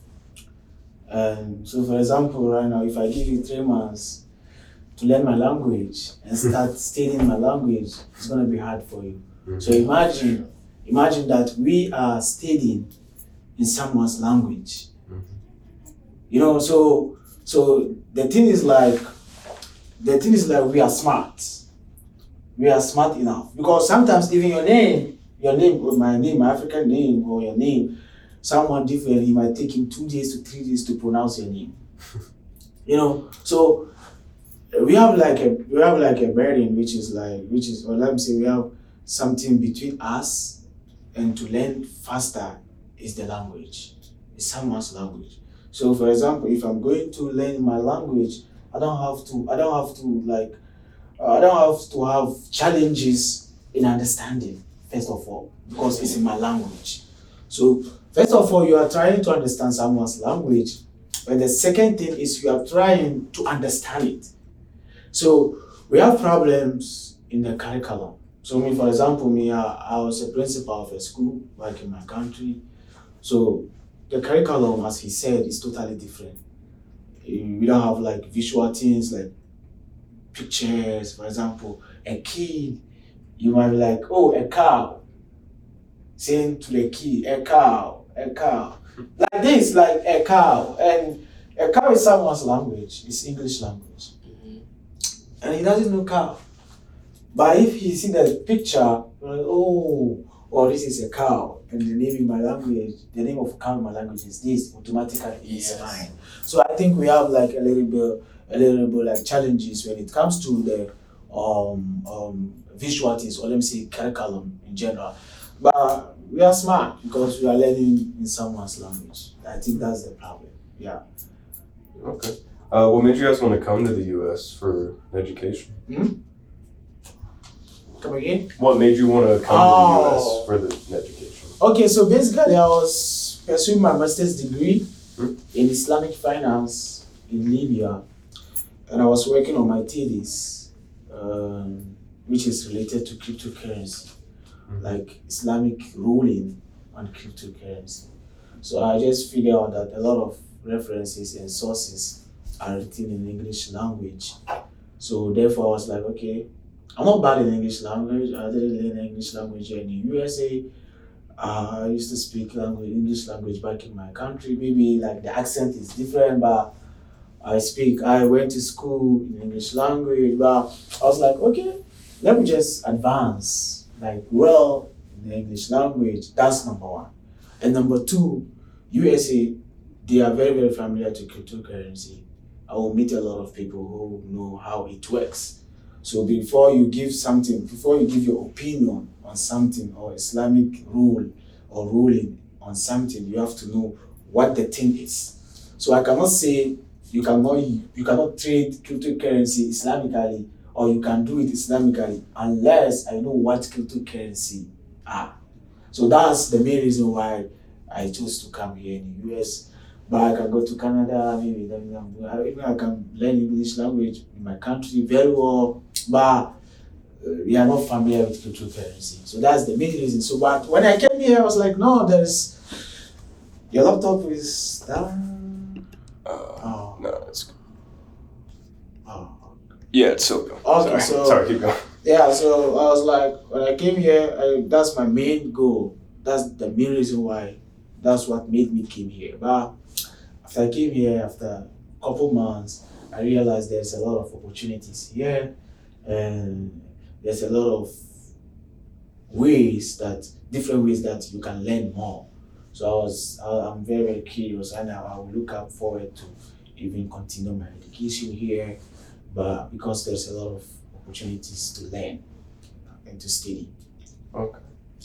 Um, so, for example, right now, if I give you three months to learn my language and start studying my language, it's going to be hard for you. So, imagine, imagine that we are studying in someone's language. Mhm. You know, so so the thing is like the thing is like we are smart. We are smart enough because sometimes even your name, your name or my name, my African name or your name, someone different, it might take him two days to three days to pronounce your name. You know, so we have like a we have like a burden which is like which is or let me say we have something between us and to learn faster is the language. It's someone's language. So for example, if I'm going to learn my language, I don't have to I don't have to like uh, I don't have to have challenges in understanding first of all because it's in my language. So First of all, you are trying to understand someone's language, and the second thing is you are trying to understand it. So we have problems in the curriculum. So me, for example, me, I, I was a principal of a school back in my country. So the curriculum, as he said, is totally different. Eh, We don't have like visual things like pictures. For example, a kid, you might be like, oh, a cow, saying to the kid, a cow, a cow. Like this, like a cow. And a cow is someone's language, it's English language. Mhm. And he doesn't know cow. But if he see the picture, like, oh, oh, this is a cow, and the name in my language, the name of cow in my language is this, automatically it's Yes. mine. So I think we have like a little bit, a little bit like challenges when it comes to the um um visual things, or let me say curriculum in general. But we are smart because we are learning in someone's language. I think that's the problem. Yeah. Okay. Uh, what made you guys want to come to the U S for education? Come again? What made you want to come Oh. to the U S for the education? Okay, so basically, I was pursuing my master's degree Hmm. in Islamic finance in Libya, and I was working on my thesis, um, which is related to cryptocurrency, Mhm. like Islamic ruling on cryptocurrency. So I just figured out that a lot of references and sources are written in English language. So therefore, I was like, okay, I'm not bad in English language. I didn't learn English language here in the U S A. Uh, I used to speak language, English language back in my country. Maybe like the accent is different, but I speak. I went to school in English language, but I was like, okay, let me just advance like well in the English language. That's number one, and number two, U S A, they are very very familiar to cryptocurrency. I will meet a lot of people who know how it works. So before you give something, before you give your opinion on something or Islamic rule or ruling on something, you have to know what the thing is. So I cannot say you cannot you cannot trade cryptocurrency Islamically or you can do it Islamically unless I know what cryptocurrency are. So that's the main reason why I chose to come here in the U S. But I can go to Canada, maybe then I'm- even I can learn English language in my country very well, but uh, we are not familiar with cryptocurrency. So that's the main reason. So, but when I came here, I was like, no, there's your laptop is down. Uh, Oh, no, it's oh. yeah, it's still going. Okay, Sorry. so- Sorry, keep going. Yeah, so I was like, when I came here, I, that's my main goal. That's the main reason why. That's what made me came here. But after I came here, after a couple months, I realized there's a lot of opportunities here, and there's a lot of ways that different ways that you can learn more. So I was, I, I'm very very curious, and I, I will look up forward to even continue my education here. But because there's a lot of opportunities to learn and to study. Okay.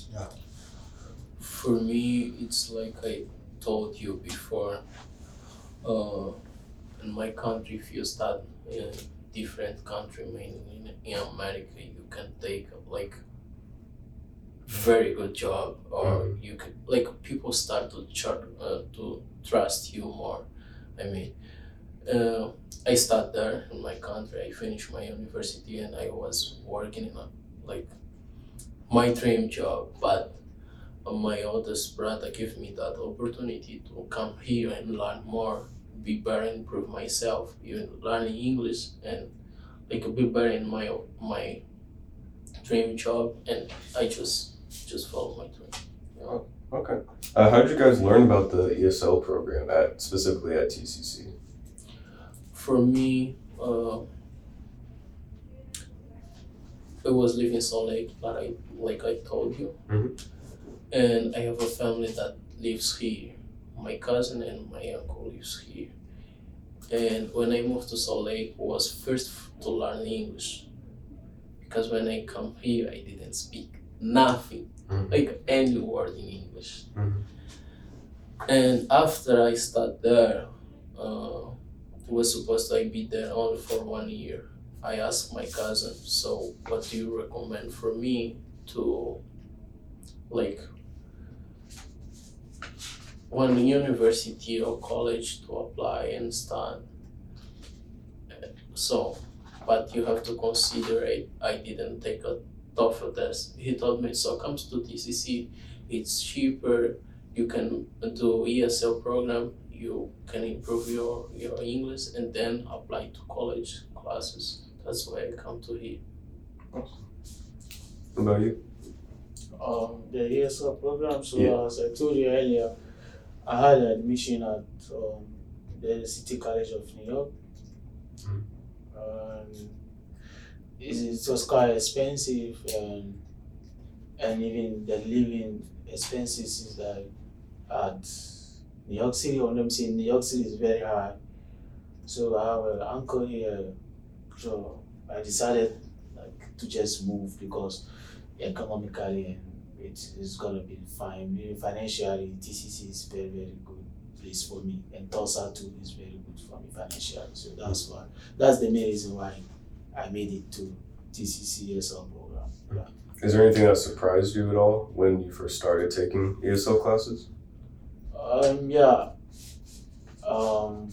For me, it's like I told you before. Uh, in my country, if you start in a different country, mainly in, in America, you can take like very good job, or you can like people start to char- uh, to trust you more. I mean, uh, I start there in my country. I finished my university and I was working in a like my dream job, but uh, my oldest brother gave me that opportunity to come here and learn more, be better, improve myself, even learning English and like be better in my my dream job, and I just just follow my dream. Okay. Uh, how did you guys learn about the E S L program at specifically at T C C? For me, uh, it was living in Salt Lake, like I like I told you, Mhm. and I have a family that lives here. My cousin and my uncle lives here, and when I moved to Salt Lake, was first f- to learn English, because when I come here, I didn't speak nothing, Mhm. like any word in English. Mhm. And after I start there, uh, was supposed to like, be there only for one year. I asked my cousin, so what do you recommend for me to like one university or college to apply and start. So, but you have to consider it. I didn't take a TOEFL test. He told me, so comes to T C C, it's cheaper. You can do E S L program. You can improve your, your English and then apply to college classes. That's why I come to here. What about you? Um, the E S L program. So Yeah. as I told you earlier, I had an admission at um, the City College of New York. Mhm. And it, it was quite expensive, and and even the living expenses is like at New York City, or let me say New York City is very high. So I have an uncle here, so I decided like to just move because economically and it is gonna be fine. Maybe financially, T C C is very very good place for me, and Tulsa too is very good for me financially. So that's why that's the main reason why I made it to T C C E S L program. Yeah. Is there anything that surprised you at all when you first started taking E S L classes? Um, yeah. Um,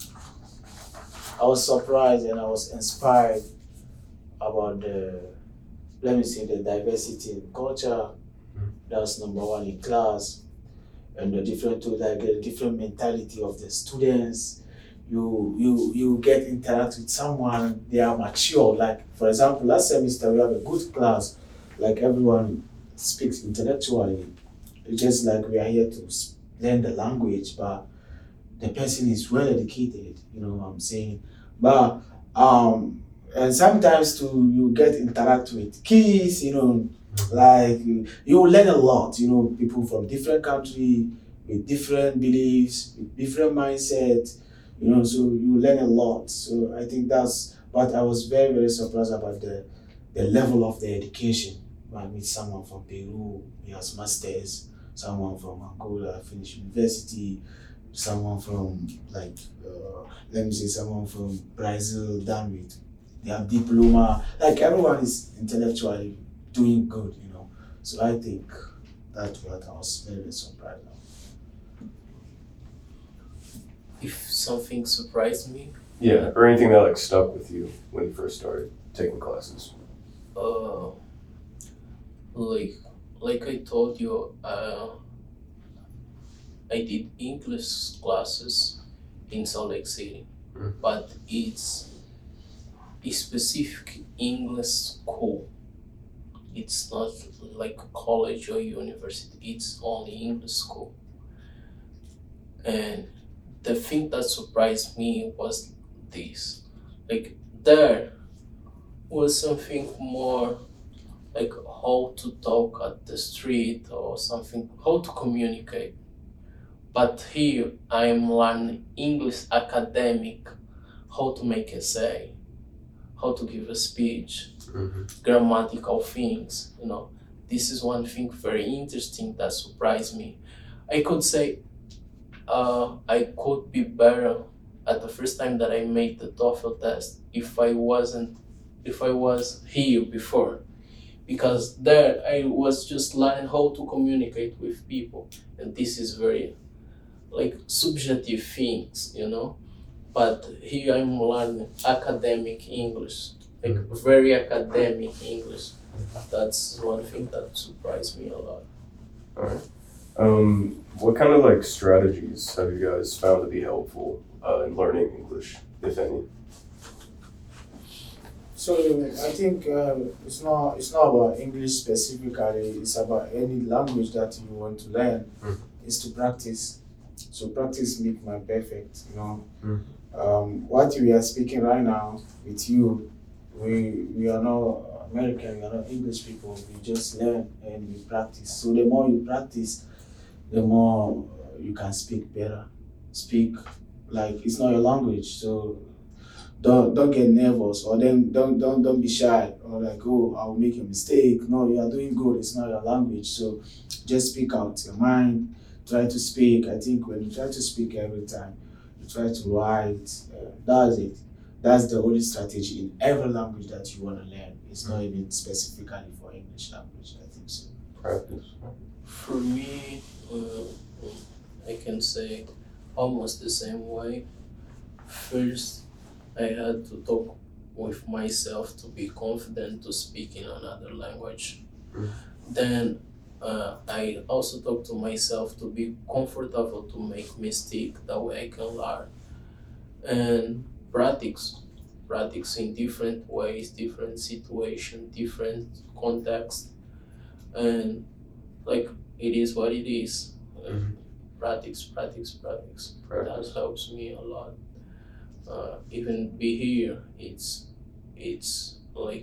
I was surprised and I was inspired about the, let me say, the diversity in culture. Mm. That's number one in class, and the different to like the different mentality of the students. You you you get interact with someone, they are mature. Like for example, last semester we have a good class, like everyone speaks intellectually. It's just like we are here to s- learn the language, but the person is well educated, you know what I'm saying? But um and sometimes too you get interact with kids, you know, like you will learn a lot, you know, people from different country with different beliefs, with different mindset, you know, so you learn a lot. So I think that's, but I was very, very surprised about the the level of the education. I meet someone from Peru, he has masters, someone from Angola finished university, someone from like uh, let me say someone from Brazil done with they have diploma. Like everyone is intellectually doing good, you know. So I think that's what I was very, very surprised of. If something surprised me, Yeah, or anything that like stuck with you when you first started taking classes. uh, like like I told you, uh, I did English classes in Salt Lake City, Mm. but it's a specific English school. It's not like college or university. It's only English school. And the thing that surprised me was this. Like there was something more like how to talk at the street or something, how to communicate. But here I am learning English academic, how to make essay, how to give a speech, Mm-hmm. grammatical things, you know. This is one thing very interesting that surprised me. I could say uh, I could be better at the first time that I made the TOEFL test if I wasn't, if I was here before. Because there I was just learning how to communicate with people, and this is very like subjective things, you know. But here I'm learning academic English, like very academic English. That's one thing that surprised me a lot. All right. Um, what kind of like strategies have you guys found to be helpful uh, in learning English, if any? So I think um, it's not it's not about English specifically. It's about any language that you want to learn. Mm. Is to practice. So practice make man perfect. You know, Mm. um, what we are speaking right now with you, we we are not American. We are not English people. We just learn and we practice. So the more you practice, the more you can speak better. Speak like it's not your language. So don't don't get nervous, or then don't don't don't be shy, or like, oh, I'll make a mistake. No, you are doing good. It's not your language. So just speak out your mind. Try to speak. I think when you try to speak every time, you try to write. Uh, that's it. That's the only strategy in every language that you want to learn. It's not even specifically for English language. I think so. Practice. For me, uh, I can can say almost the same way. First, I had to talk with myself to be confident to speak in another language. Mm. Then uh, I also talk to myself to be comfortable to make mistake. That way I can learn and practice, practice in different ways, different situation, different context, and like it is what it is. Uh, Mhm. Practice, practice, practice. Practice. That helps me a lot. Uh, even be here, it's it's like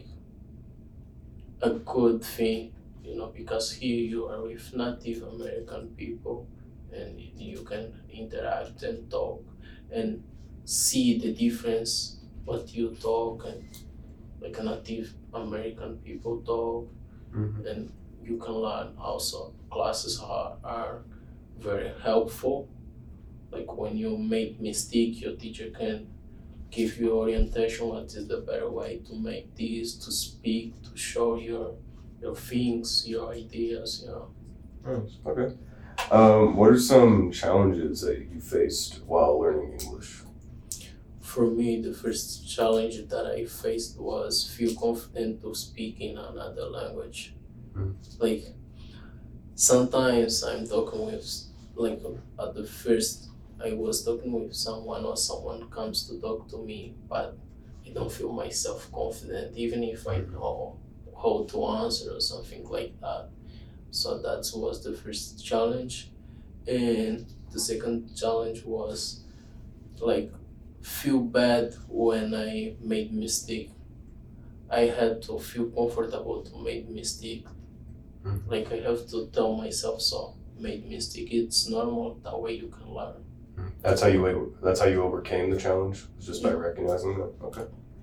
a good thing, you know, because here you are with Native American people, and you can interact and talk and see the difference what you talk and like a Native American people talk, Mhm. and you can learn also. Classes are, are very helpful. Like when you make mistake, your teacher can give you orientation what is the better way to make this, to speak, to show your your things, your ideas, you know. Nice. Okay. Um, what are some challenges that you faced while learning English? For me, the first challenge that I faced was feel confident to speak in another language. Mm. Like sometimes I'm talking with, like at the first I was talking with someone or someone comes to talk to me, but I don't feel myself confident, even if I know how to answer or something like that. So that was the first challenge. And the second challenge was like feel bad when I made mistake. I had to feel comfortable to make mistake. Mhm. Like I have to tell myself so made mistake. It's normal, that way you can learn. That's how you that's how you overcame the challenge, was just by Yeah. recognizing that. Okay.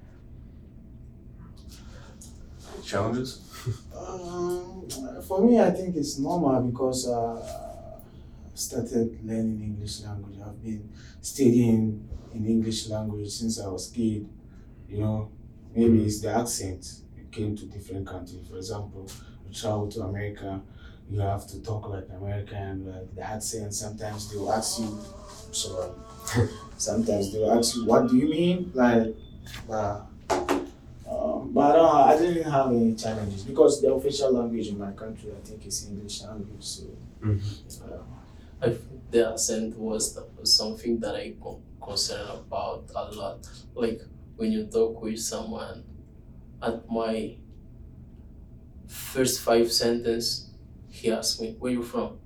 Challenges? Um, for me, I think it's normal because uh, I started learning English language. I've been studying in English language since I was kid. You know, maybe Mhm. it's the accent. You came to different country. For example, you travel to America, you have to talk like American, like the accent. Sometimes they will ask you, sorry. Sometimes they will ask you, what do you mean? Like, uh, um, but I, don't, I didn't have any challenges because the official language in my country, I think, is English language. So, Mhm. uh, I think the accent was the, something that I con- concern about a lot. Like when you talk with someone, at my first five sentence, he asked me, "Where you from?"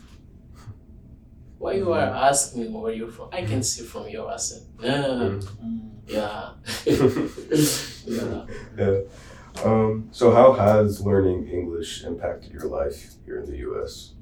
Why you are asking me where you from? I can see from your accent. Yeah, mm, yeah, yeah. Yeah. Um, so how has learning English impacted your life here in the U S?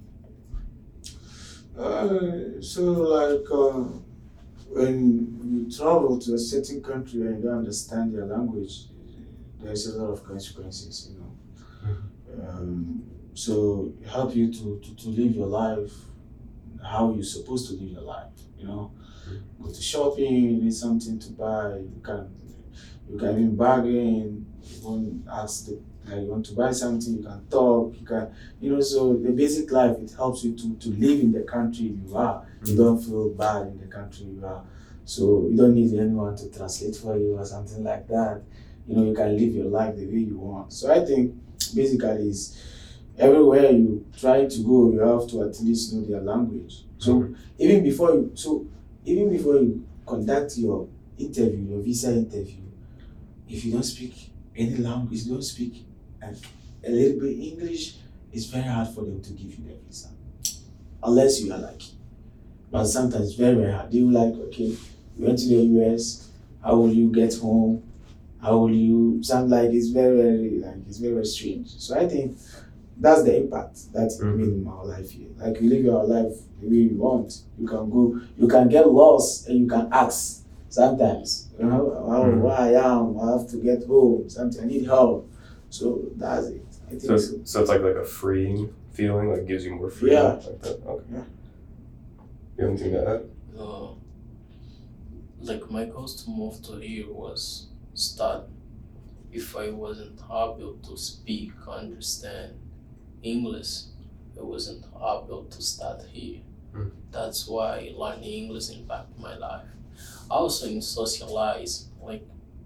uh, so like uh, when you travel to a certain country and you don't understand their language, there's a lot of consequences, you know. Um, so it help you to, to, to live your life how you're supposed to live your life, you know. Go to shopping, you need something to buy, you can you can even bargain, you want ask the like you want to buy something, you can talk, you can you know, so the basic life it helps you to, to live in the country you are. You don't feel bad in the country you are. So you don't need anyone to translate for you or something like that. You know, you can live your life the way you want. So I think basically is everywhere you try to go, you have to at least know their language. So Mhm. even before you, so even before you conduct your interview, your visa interview, if you don't speak any language, you don't speak like a little bit English, it's very hard for them to give you the visa, unless you are lucky. But sometimes it's very very hard. They will like, okay, you went to the U S, how will you get home? How will you? Sound like it's very very like it's very very strange. So I think that's the impact that it Mhm. made in our life here. Like you live your life the way you want. You can go, you can get lost and you can ask sometimes, you know, how, Mhm. where I am, I have to get home, something I need help. So that's it. I think So, so. so it's like like a freeing feeling, like gives you more freedom, Yeah. like that. Okay. Yeah. You have anything to add? Uh, like my goals to move to here was start. If I wasn't able to speak, understand English, I wasn't able to start here. Mm. That's why learning English impacted my life. Also in socialize, like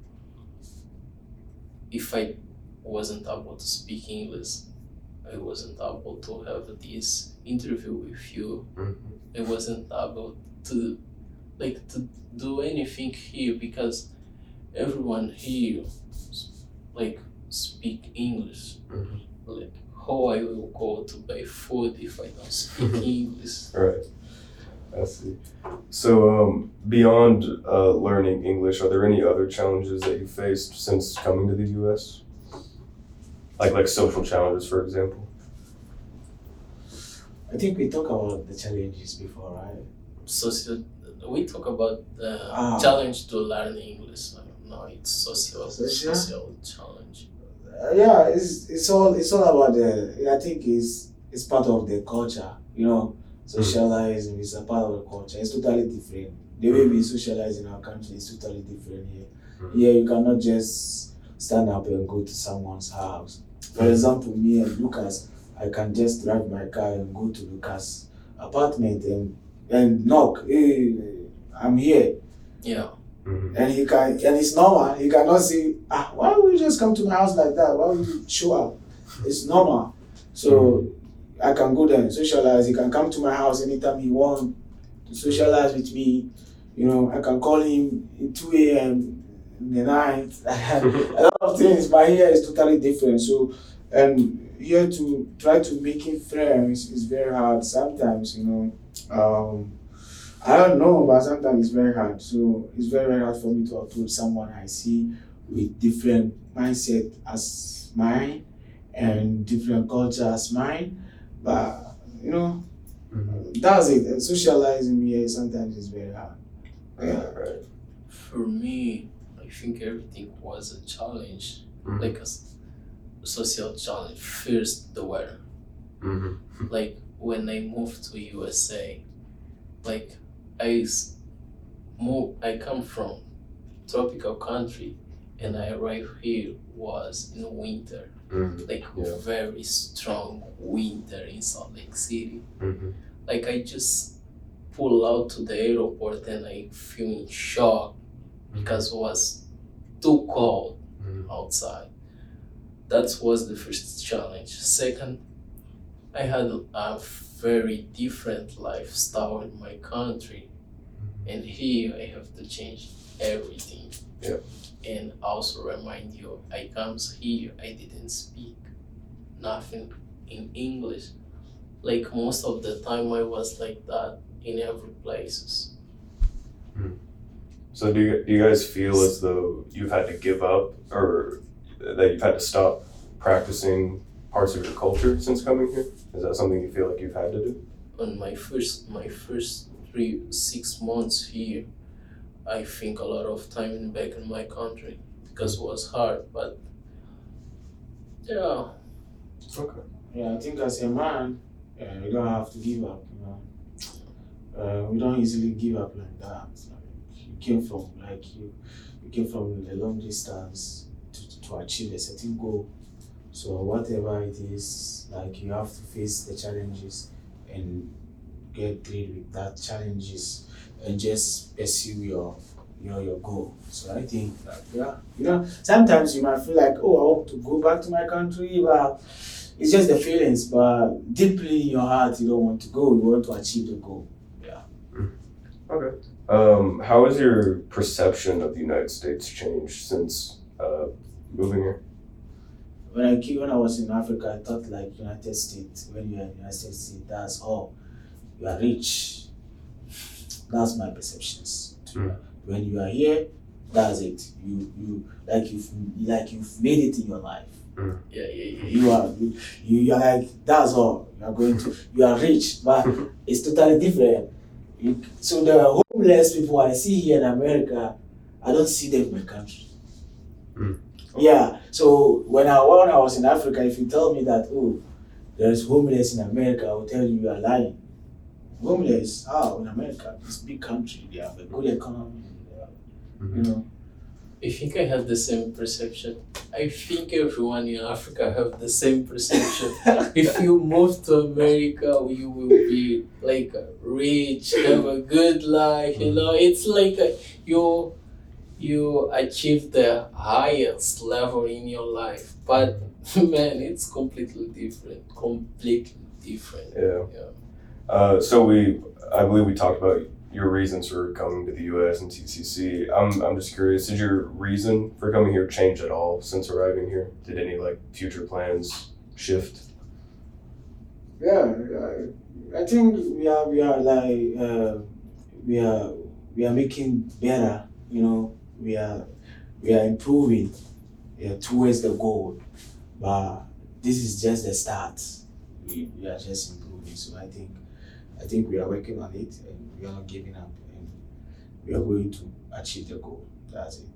if I wasn't able to speak English, I wasn't able to have this interview with you. Mhm. I wasn't able to like to do anything here because everyone here like speak English. Mhm. Like how I will go to buy food if I don't speak English? Right. I see. So, um, beyond uh, learning English, are there any other challenges that you faced since coming to the U S? Like like social challenges, for example. I think we talked about the challenges before, right? Social. We talk about the Ah. challenge to learn English. No, it's social Social? social challenge. Uh, yeah, it's it's all it's all about the. I think it's it's part of the culture. You know, socializing is a part of the culture. It's totally different. The way we socialize in our country is totally different here. Mhm. Here, you cannot just stand up and go to someone's house. For example, me and Lucas, I can just drive my car and go to Lucas' apartment and and knock. Hey, I'm here. Yeah. Mhm. And he can, and it's normal. He cannot say, ah, why would you just come to my house like that? Why would you show up? It's normal. So I can go there and socialize. He can come to my house anytime he wants to socialize with me. You know, I can call him at two a m in the night. A lot of things, but here is totally different. So, and here to try to making friends is very hard sometimes. You know, um, I don't know, but sometimes it's very hard. So it's very, very hard for me to approach someone I see with different mindset as mine and different culture as mine. But you know, Mhm. that's it. And socializing here sometimes is very hard. Yeah. Right. For me, I think everything was a challenge, Mhm. like a s- social challenge. First, the weather. Mhm. Like when I moved to U S A, like I s- move, I come from tropical country, and I arrived here was in winter, Mhm. like Yeah. very strong winter in Salt Lake City. Mhm. Like I just pull out to the airport and I feel in shock because it was too cold Mhm. outside. That was the first challenge. Second, I had a very different lifestyle in my country, and here I have to change everything. Yeah. And also remind you, I comes here, I didn't speak nothing in English. Like most of the time I was like that in every places. So do you, do you guys feel as though you've had to give up or that you've had to stop practicing parts of your culture since coming here? Is that something you feel like you've had to do? On my first my first three six months here, I think a lot of time back in my country because it was hard, but yeah, Okay. Yeah, I think as a man, yeah, you don't have to give up. You know, uh, we don't easily give up like that. Like, you came from like you, you came from a long distance to, to achieve a certain goal. So whatever it is, like you have to face the challenges and get through with that challenges and just pursue your your your goal. So I think that yeah, you know, sometimes you might feel like, oh, I want to go back to my country, but it's just the feelings. But deeply in your heart, you don't want to go. You want to achieve the goal. Yeah. Okay. Um, how has your perception of the United States changed since uh, moving here? When I came, when I was in Africa, I thought like United States. When you're in United States, that's all. You are rich. That's my perceptions. Mm. When you are here, that's it. You you like you've like you've made it in your life. yeah, yeah, yeah. You are you, you are like that's all. You are going to you are rich, but it's totally different. You, so the homeless people I see here in America, I don't see them in my country. Mm. Yeah. So when I when I was in Africa, if you tell me that oh there's homeless in America, I will tell you you are lying. Homeless, how in America? It's a big country. They have a good economy. They have, you know. I think I have the same perception. I think everyone in Africa have the same perception. If you move to America, you will be like rich, have a good life. You know, it's like a, you you achieve the highest level in your life. But man, it's completely different. Completely different. Yeah. Yeah. Uh, so we, I believe we talked about your reasons for coming to the U S and T C C. I'm, I'm just curious, did your reason for coming here change at all since arriving here? Did any like future plans shift? Yeah, I, I think we are we are like uh, we are we are making better. You know, we are we are improving, yeah, towards the goal. But this is just the start. We, we are just improving. So I think I think we are working on it, and we are not giving up, and we are going to achieve the goal. That's it.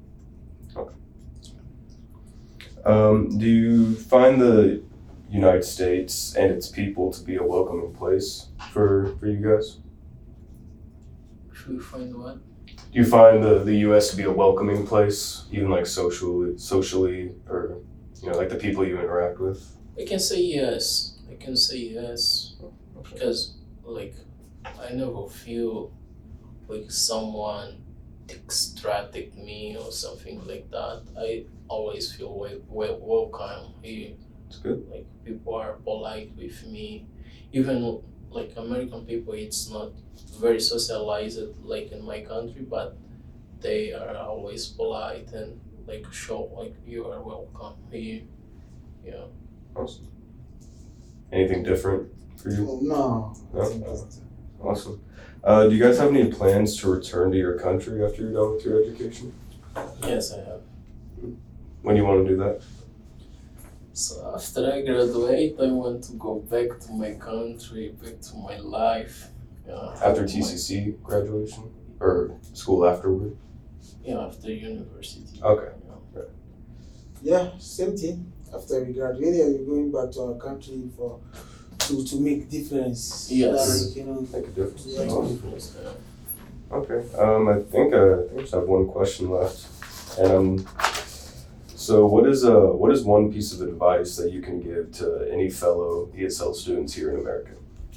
Um, do you find the United States and its people to be a welcoming place for, for you guys? Should we find what? Do you find the, the U S to be a welcoming place, even like socially, socially, or you know, like the people you interact with? I can say yes. I can say yes because like I never feel like someone extracted me or something like that. I always feel well, well welcome here. It's good. Like people are polite with me. Even like American people, it's not very socialized like in my country, but they are always polite and like show like you are welcome here. Yeah. Awesome. Anything different for you? No. No? Awesome. Uh, do you guys have any plans to return to your country after you're done with your education? Yes, I have. When do you want to do that? So after I graduate, I want to go back to my country, back to my life. Yeah, After T C C graduation? Or school afterward? Yeah, after university. Okay. Yeah. Yeah, same thing. After we graduated, we're going back to our country for to, to make difference. Yes. Like, you know, Make a difference. Yeah. Awesome. Yeah. Okay. Um, I think uh, I just have one question left, and um, so what is uh what is one piece of advice that you can give to any fellow E S L students here in America?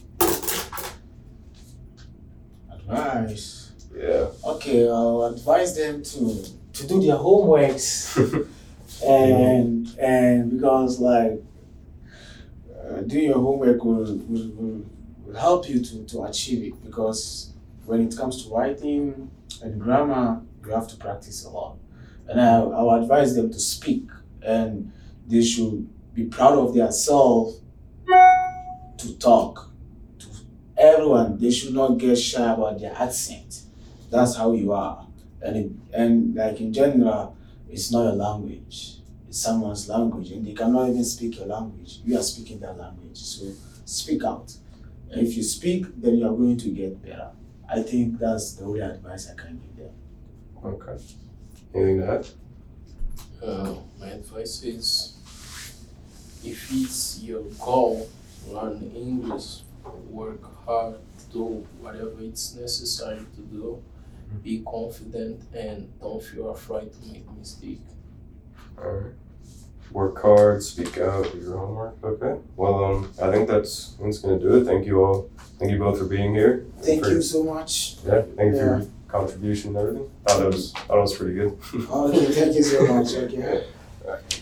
advice. Yeah. Okay, I'll advise them to to do their homeworks and and because like uh, doing your homework will, will, will, will help you to, to achieve it because when it comes to writing and grammar you have to practice a lot. And I, I'll advise them to speak and they should be proud of themselves to talk to everyone. They should not get shy about their accent. That's how you are. And it, and like in general, it's not a language. It's someone's language, and they cannot even speak your language. You are speaking that language, so speak out. And if you speak, then you are going to get better. I think that's the only advice I can give them. Okay. Anything to add? Uh, my advice is if it's your goal, learn English, work hard, do whatever it's necessary to do, be confident, and don't feel afraid to make mistake. All right. Work hard, speak out, do your homework. Okay. Well, um, I think that's that's gonna do it. Thank you all. Thank you both for being here. Thank For- you so much. Yeah. Thank you for Yeah. your contribution and everything. Thought it was thought it was pretty good. Okay, thank you so much. Okay. All right.